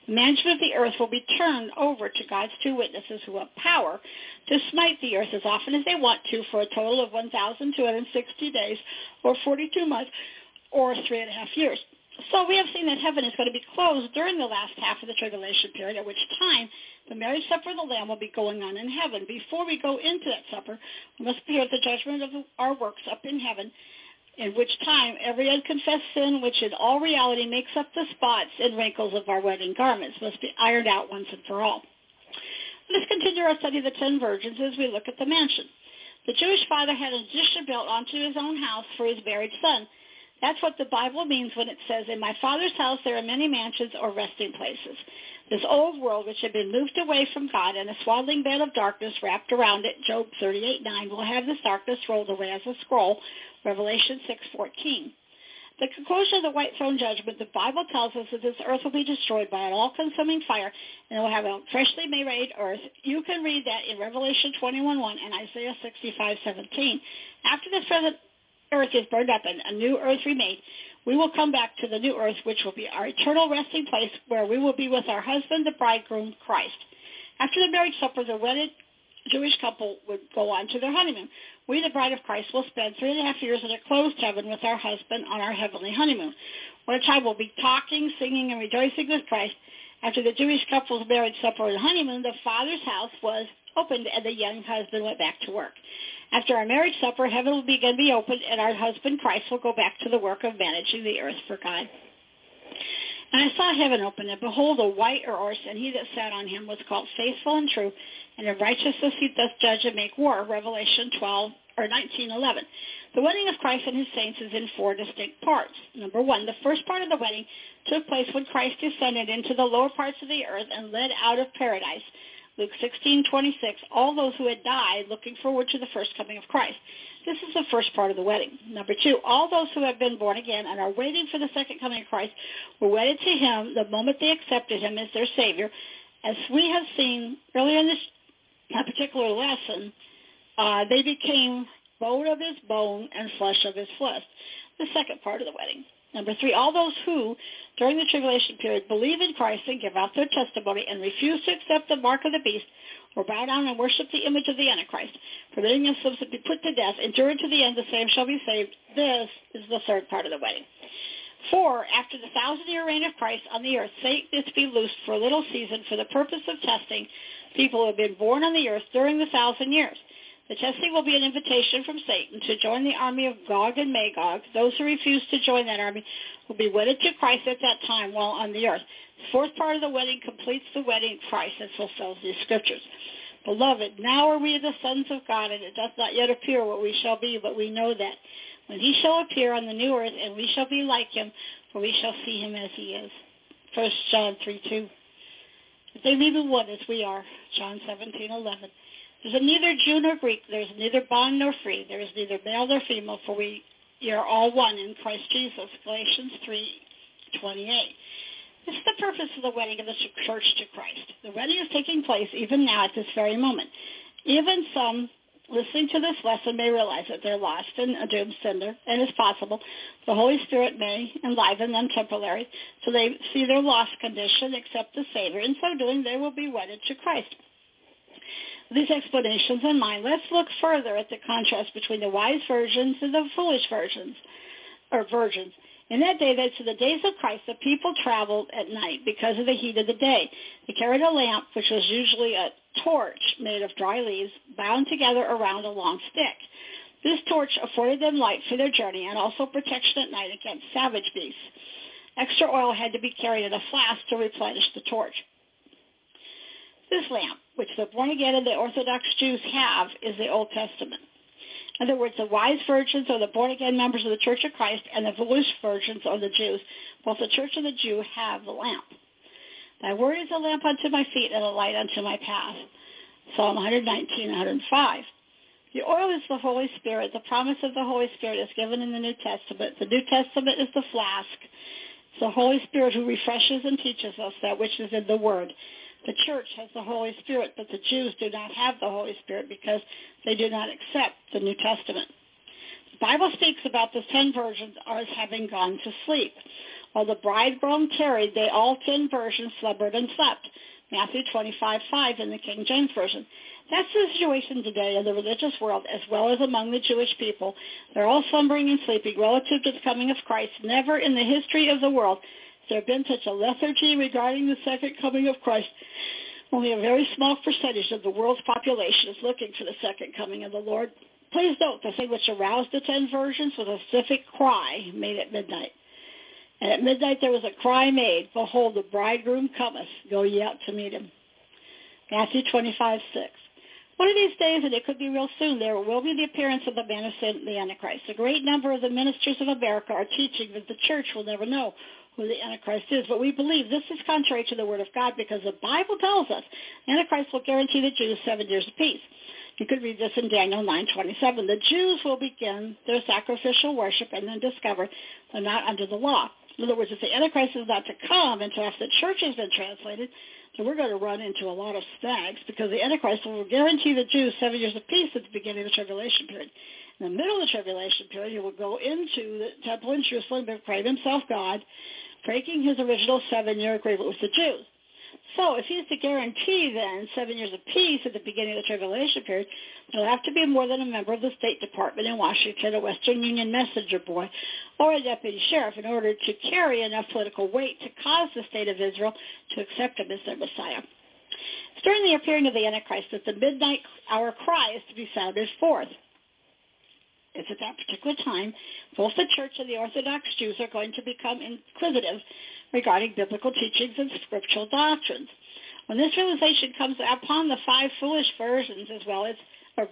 The management of the earth will be turned over to God's two witnesses who have power to smite the earth as often as they want to for a total of 1,260 days or 42 months or 3.5 years. So we have seen that heaven is going to be closed during the last half of the tribulation period, at which time the marriage supper of the Lamb will be going on in heaven. Before we go into that supper, we must prepare the judgment of our works up in heaven, in which time every unconfessed sin, which in all reality makes up the spots and wrinkles of our wedding garments, must be ironed out once and for all. Let us continue our study of the 10 virgins as we look at the mansion. The Jewish father had an addition built onto his own house for his married son. That's what the Bible means when it says, in my Father's house there are many mansions or resting places. This old world, which had been moved away from God and a swaddling bed of darkness wrapped around it, Job 38:9, will have this darkness rolled away as a scroll, Revelation 6:14. The conclusion of the white throne judgment, the Bible tells us that this earth will be destroyed by an all-consuming fire, and it will have a freshly made earth. You can read that in Revelation 21:1 and Isaiah 65:17. After this present earth is burned up and a new earth remade, we will come back to the new earth, which will be our eternal resting place, where we will be with our husband, the bridegroom, Christ. After the marriage supper, the wedded Jewish couple would go on to their honeymoon. We, the bride of Christ, will spend 3.5 years in a closed heaven with our husband on our heavenly honeymoon. What a time we'll be talking, singing, and rejoicing with Christ. After the Jewish couple's marriage supper and honeymoon, the father's house was opened and the young husband went back to work. After our marriage supper, heaven will begin to be opened, and our husband Christ will go back to the work of managing the earth for God. And I saw heaven open, and behold, a white horse, and he that sat on him was called Faithful and True, and in righteousness he doth judge and make war, Revelation 19:11. The wedding of Christ and his saints is in 4 distinct parts. Number 1, the first part of the wedding took place when Christ descended into the lower parts of the earth and led out of paradise, Luke 16:26, all those who had died looking forward to the first coming of Christ. This is the first part of the wedding. Number 2, all those who have been born again and are waiting for the second coming of Christ were wedded to him the moment they accepted him as their Savior. As we have seen earlier in this particular lesson, they became bone of his bone and flesh of his flesh. The second part of the wedding. Number 3, all those who, during the tribulation period, believe in Christ and give out their testimony and refuse to accept the mark of the beast or bow down and worship the image of the Antichrist, permitting themselves to be put to death, endure to the end, the same shall be saved. This is the third part of the wedding. 4, after the 1,000-year reign of Christ on the earth, Satan is to be loosed for a little season for the purpose of testing people who have been born on the earth during the 1,000 years. The testing will be an invitation from Satan to join the army of Gog and Magog. Those who refuse to join that army will be wedded to Christ at that time while on the earth. The fourth part of the wedding completes the wedding of Christ and fulfills these scriptures. Beloved, now are we the sons of God, and it doth not yet appear what we shall be, but we know that when he shall appear on the new earth, and we shall be like him, for we shall see him as he is. 1 John 3:2. If they be one as we are, John 17:11. There's neither Jew nor Greek, there's neither bond nor free, there is neither male nor female, for we are all one in Christ Jesus, Galatians 3:28. This is the purpose of the wedding of the church to Christ. The wedding is taking place even now at this very moment. Even some listening to this lesson may realize that they're lost in a doomed cinder, and it's possible the Holy Spirit may enliven them temporarily so they see their lost condition, accept the Savior. In so doing, they will be wedded to Christ. With these explanations in mind, let's look further at the contrast between the wise virgins and the foolish virgins. In that day, that's the days of Christ, the people traveled at night because of the heat of the day. They carried a lamp, which was usually a torch made of dry leaves, bound together around a long stick. This torch afforded them light for their journey and also protection at night against savage beasts. Extra oil had to be carried in a flask to replenish the torch. This lamp, which the born-again and the Orthodox Jews have, is the Old Testament. In other words, the wise virgins are the born-again members of the Church of Christ, and the foolish virgins are the Jews. Both the church and the Jew have the lamp. Thy word is a lamp unto my feet and a light unto my path. Psalm 119, 105. The oil is the Holy Spirit. The promise of the Holy Spirit is given in the New Testament. The New Testament is the flask. It's the Holy Spirit who refreshes and teaches us that which is in the Word. The church has the Holy Spirit, but the Jews do not have the Holy Spirit because they do not accept the New Testament. The Bible speaks about the 10 virgins as having gone to sleep. While the bridegroom tarried, they all 10 virgins slumbered and slept. Matthew 25:5 in the King James Version. That's the situation today in the religious world as well as among the Jewish people. They're all slumbering and sleeping relative to the coming of Christ. Never in the history of the world has there been such a lethargy regarding the second coming of Christ. Only a very small percentage of the world's population is looking for the second coming of the Lord. Please note, the thing which aroused the 10 virgins was a specific cry made at midnight. And at midnight there was a cry made, Behold, the bridegroom cometh, go ye out to meet him. Matthew 25:6. One of these days, and it could be real soon, there will be the appearance of the man of sin, the Antichrist. A great number of the ministers of America are teaching that the church will never know who the Antichrist is, but we believe this is contrary to the Word of God because the Bible tells us the Antichrist will guarantee the Jews 7 years of peace. You could read this in Daniel 9:27. The Jews will begin their sacrificial worship and then discover they're not under the law. In other words, if the Antichrist is not to come until after the church has been translated, then we're going to run into a lot of snags because the Antichrist will guarantee the Jews 7 years of peace at the beginning of the tribulation period. In the middle of the tribulation period, he will go into the temple in Jerusalem and proclaim himself God, breaking his original 7-year agreement with the Jews. So if he's to guarantee then 7 years of peace at the beginning of the tribulation period, he'll have to be more than a member of the State Department in Washington, a Western Union messenger boy, or a deputy sheriff in order to carry enough political weight to cause the state of Israel to accept him as their Messiah. It's during the appearing of the Antichrist that the midnight hour cry is to be sounded forth. It's at that particular time both the church and the Orthodox Jews are going to become inquisitive regarding biblical teachings and scriptural doctrines. When this realization comes upon the 5 foolish virgins as well as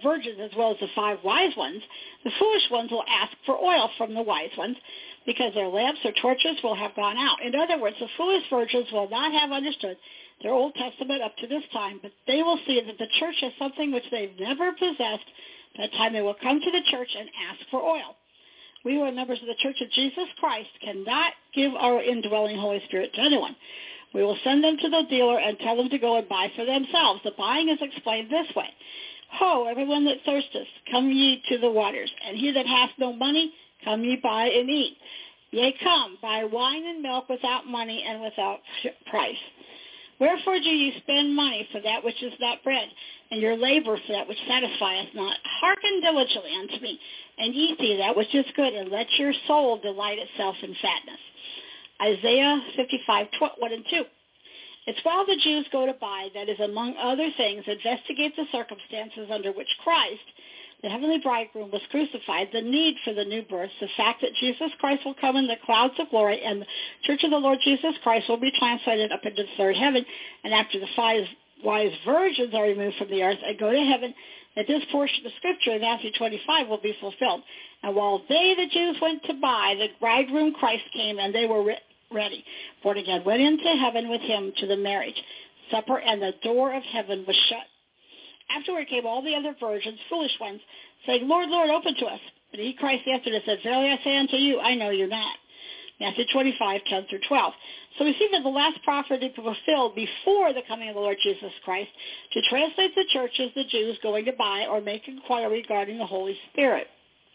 the 5 wise ones, the foolish ones will ask for oil from the wise ones because their lamps or torches will have gone out. In other words, the foolish virgins will not have understood their Old Testament up to this time, but they will see that the church has something which they've never possessed. At that time they will come to the church and ask for oil. We who are members of the Church of Jesus Christ cannot give our indwelling Holy Spirit to anyone. We will send them to the dealer and tell them to go and buy for themselves. The buying is explained this way. Ho, everyone that thirsteth, come ye to the waters, and he that hath no money, come ye buy and eat. Yea, come, buy wine and milk without money and without price. Wherefore do ye spend money for that which is not bread, and your labor for that which satisfieth not? Hearken diligently unto me, and eat thee that which is good, and let your soul delight itself in fatness. Isaiah 55:1-2. It's while the Jews go to buy that is, among other things, investigate the circumstances under which Christ, the heavenly bridegroom, was crucified, the need for the new birth, the fact that Jesus Christ will come in the clouds of glory, and the Church of the Lord Jesus Christ will be translated up into the third heaven, and after the 5 wise virgins are removed from the earth and go to heaven, that this portion of Scripture in Matthew 25 will be fulfilled. And while they, the Jews, went to buy, the bridegroom Christ came, and they were ready. Born again, went into heaven with him to the marriage supper, and the door of heaven was shut. Afterward came all the other virgins, foolish ones, saying, Lord, Lord, open to us. But he, Christ, answered and said, Verily I say unto you, I know you not. Matthew 25:10-12. So we see that the last prophecy fulfilled before the coming of the Lord Jesus Christ to translate the church as the Jews going to buy or make inquiry regarding the Holy Spirit.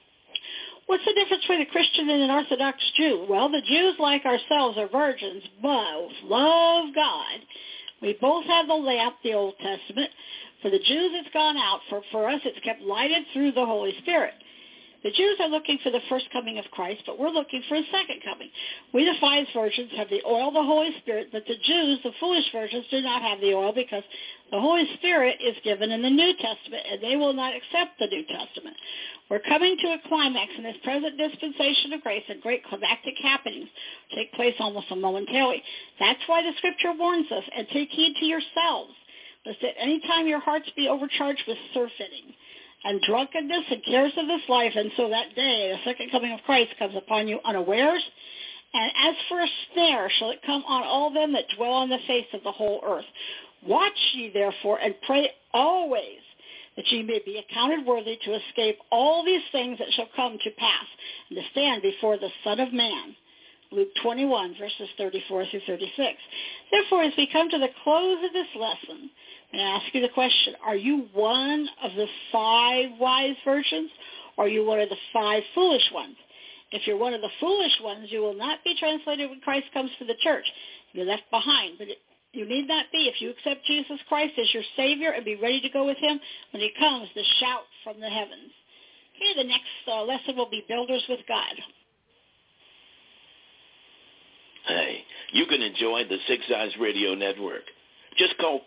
What's the difference between a Christian and an Orthodox Jew? Well, the Jews, like ourselves, are virgins, both love God. We both have the lamp, the Old Testament. For the Jews, it's gone out. For us, it's kept lighted through the Holy Spirit. The Jews are looking for the first coming of Christ, but we're looking for his second coming. We, the 5 virgins, have the oil, the Holy Spirit, but the Jews, the foolish virgins, do not have the oil because the Holy Spirit is given in the New Testament, and they will not accept the New Testament. We're coming to a climax in this present dispensation of grace, and great climactic happenings take place almost momentarily. That's why the Scripture warns us, and take heed to yourselves, lest at any time your hearts be overcharged with surfeiting and drunkenness and cares of this life, and so that day, the second coming of Christ, comes upon you unawares. And as for a snare shall it come on all them that dwell on the face of the whole earth. Watch ye therefore, and pray always, that ye may be accounted worthy to escape all these things that shall come to pass, and to stand before the Son of Man. Luke 21:34-36. Therefore, as we come to the close of this lesson, and I ask you the question, are you one of the 5 wise virgins, or are you one of the 5 foolish ones? If you're one of the foolish ones, you will not be translated when Christ comes for the church. You're left behind. But you need not be. If you accept Jesus Christ as your Savior and be ready to go with him, when he comes, the shout from the heavens. Okay, the next lesson will be Builders with God. Hey, you can enjoy the Six Eyes Radio Network. Just call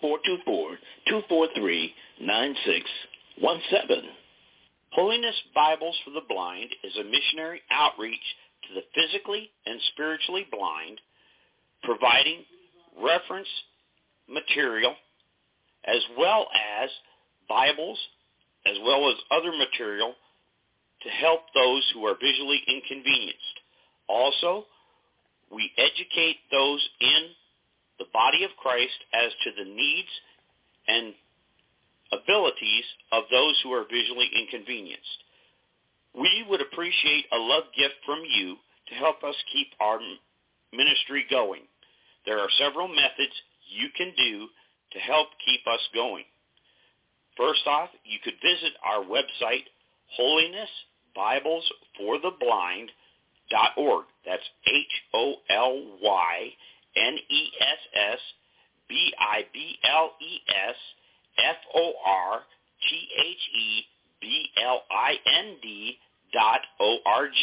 424-243-9617. Holiness Bibles for the Blind is a missionary outreach to the physically and spiritually blind, providing reference material as well as Bibles, as well as other material to help those who are visually inconvenienced. Also, we educate those in the body of Christ as to the needs and abilities of those who are visually inconvenienced. We would appreciate a love gift from you to help us keep our ministry going. There are several methods you can do to help keep us going. First off, you could visit our website, holinessbiblesfortheblind.org. That's HOLYNESBIBLESFORTHEBLIND.org.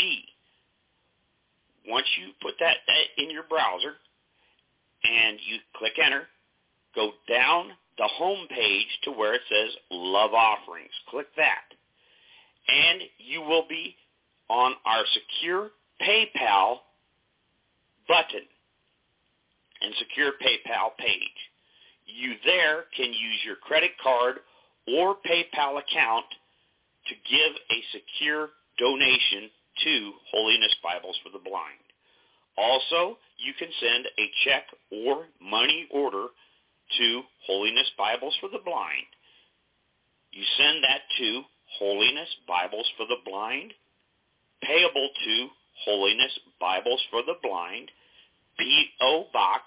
Once you put that in your browser and you click enter, go down the home page to where it says Love Offerings. Click that. And you will be on our secure PayPal button and secure PayPal page. You there can use your credit card or PayPal account to give a secure donation to Holiness Bibles for the Blind. Also, you can send a check or money order to Holiness Bibles for the Blind. You send that to Holiness Bibles for the Blind, payable to Holiness Bibles for the Blind, P.O. Box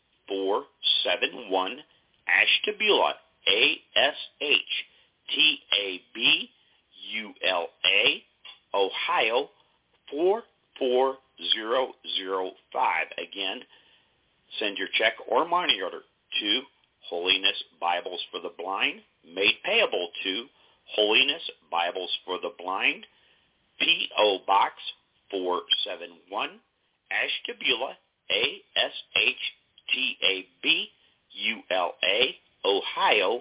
471, Ashtabula, ASHTABULA, Ohio 44005. Again, send your check or money order to Holiness Bibles for the Blind, made payable to Holiness Bibles for the Blind, P.O. Box 471, Ashtabula, ASHTABULA, Ohio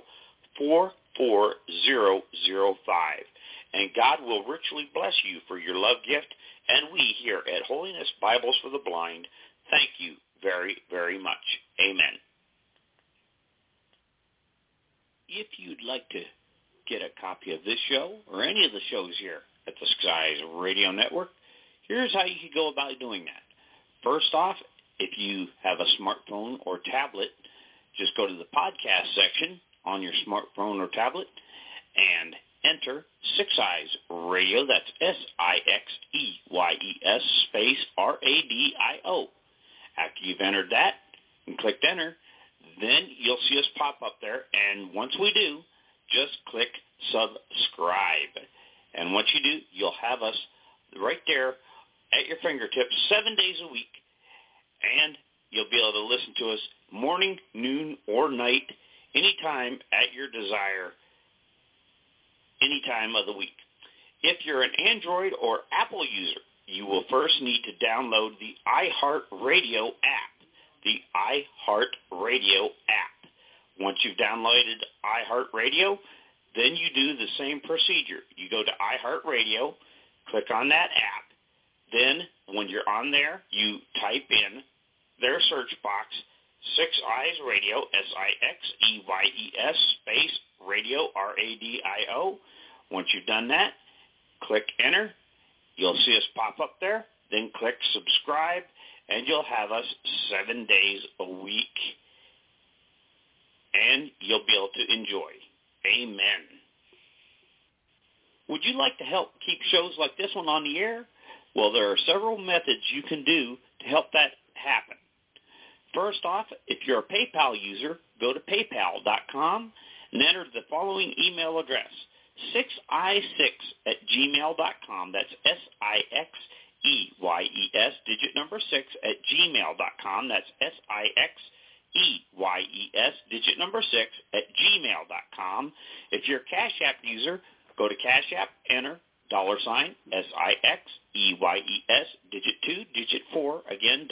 44005. And God will richly bless you for your love gift, and we here at Holiness Bibles for the Blind thank you very, very much. Amen. If you'd like to get a copy of this show or any of the shows here at the Skies Radio Network, here's how you can go about doing that. First off, if you have a smartphone or tablet, just go to the podcast section on your smartphone or tablet and enter Six Eyes Radio. That's SIXEYES space RADIO. After you've entered that and clicked enter, then you'll see us pop up there. And once we do, just click subscribe. And once you do, you'll have us right there at your fingertips 7 days a week. And you'll be able to listen to us morning, noon, or night, anytime at your desire, any time of the week. If you're an Android or Apple user, you will first need to download the iHeartRadio app. The iHeartRadio app. Once you've downloaded iHeartRadio, then you do the same procedure. You go to iHeartRadio, click on that app. Then when you're on there, you type in their search box, Six Eyes Radio, SIXEYES space radio, RADIO. Once you've done that, click enter. You'll see us pop up there. Then click subscribe, and you'll have us 7 days a week. And you'll be able to enjoy. Amen. Would you like to help keep shows like this one on the air? Well, there are several methods you can do to help that happen. First off, if you're a PayPal user, go to paypal.com and enter the following email address, sixeyes6@gmail.com. That's SIXEYES, digit number 6@gmail.com. That's SIXEYES, digit number 6@gmail.com. If you're a Cash App user, go to Cash App, enter $SIXEYES, digit 2, digit 4, again,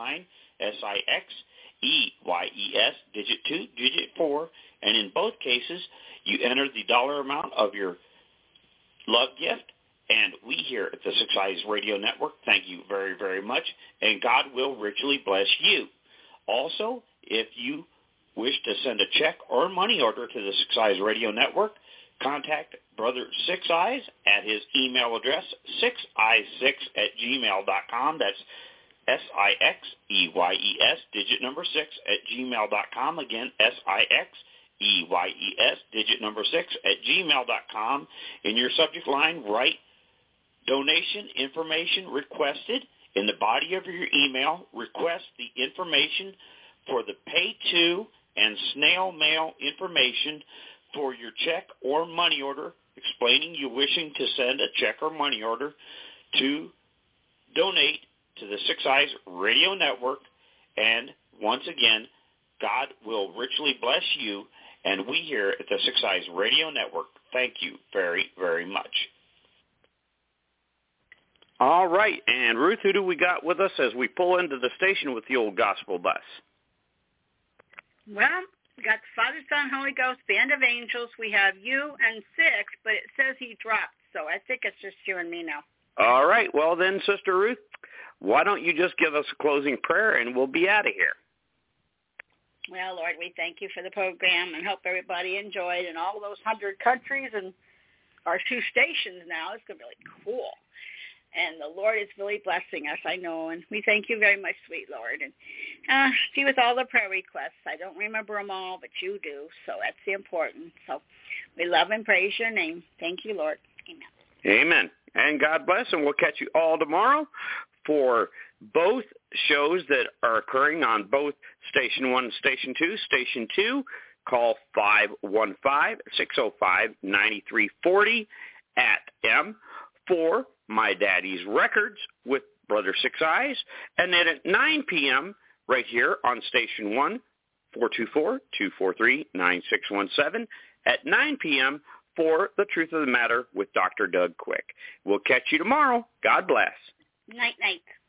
$SIXEYES, digit 2, digit 4, and in both cases, you enter the dollar amount of your love gift, and we here at the Six Eyes Radio Network thank you very, very much, and God will richly bless you. Also, if you wish to send a check or money order to the Six Eyes Radio Network, contact Brother Six Eyes at his email address, sixeyes6@gmail.com. That's SIXEYES, digit number 6@gmail.com. Again, SIXEYES, digit number 6@gmail.com. In your subject line, write donation information requested. In the body of your email, request the information for the pay to and snail mail information for your check or money order, explaining you wishing to send a check or money order to donate to the Six Eyes Radio Network. And once again, God will richly bless you, and we here at the Six Eyes Radio Network thank you very, very much. All right, and Ruth, who do we got with us as we pull into the station with the old gospel bus? Well, we got the Father, Son, Holy Ghost, Band of Angels. We have you and Six, but it says he dropped, so I think it's just you and me now. All right, well then, Sister Ruth, why don't you just give us a closing prayer and we'll be out of here. Well, Lord, we thank you for the program and hope everybody enjoyed in all those 100 countries and our 2 stations now. It's going to be really cool. And the Lord is really blessing us, I know. And we thank you very much, sweet Lord. And see, with all the prayer requests, I don't remember them all, but you do. So that's the important. So we love and praise your name. Thank you, Lord. Amen. Amen. And God bless, and we'll catch you all tomorrow for both shows that are occurring on both Station 1 and Station 2. Station 2, call 515-605-9340 at M for My Daddy's Records with Brother Six Eyes. And then at 9 p.m. right here on Station 1, 424-243-9617 at 9 p.m. for The Truth of the Matter with Dr. Doug Quick. We'll catch you tomorrow. God bless. Night, night.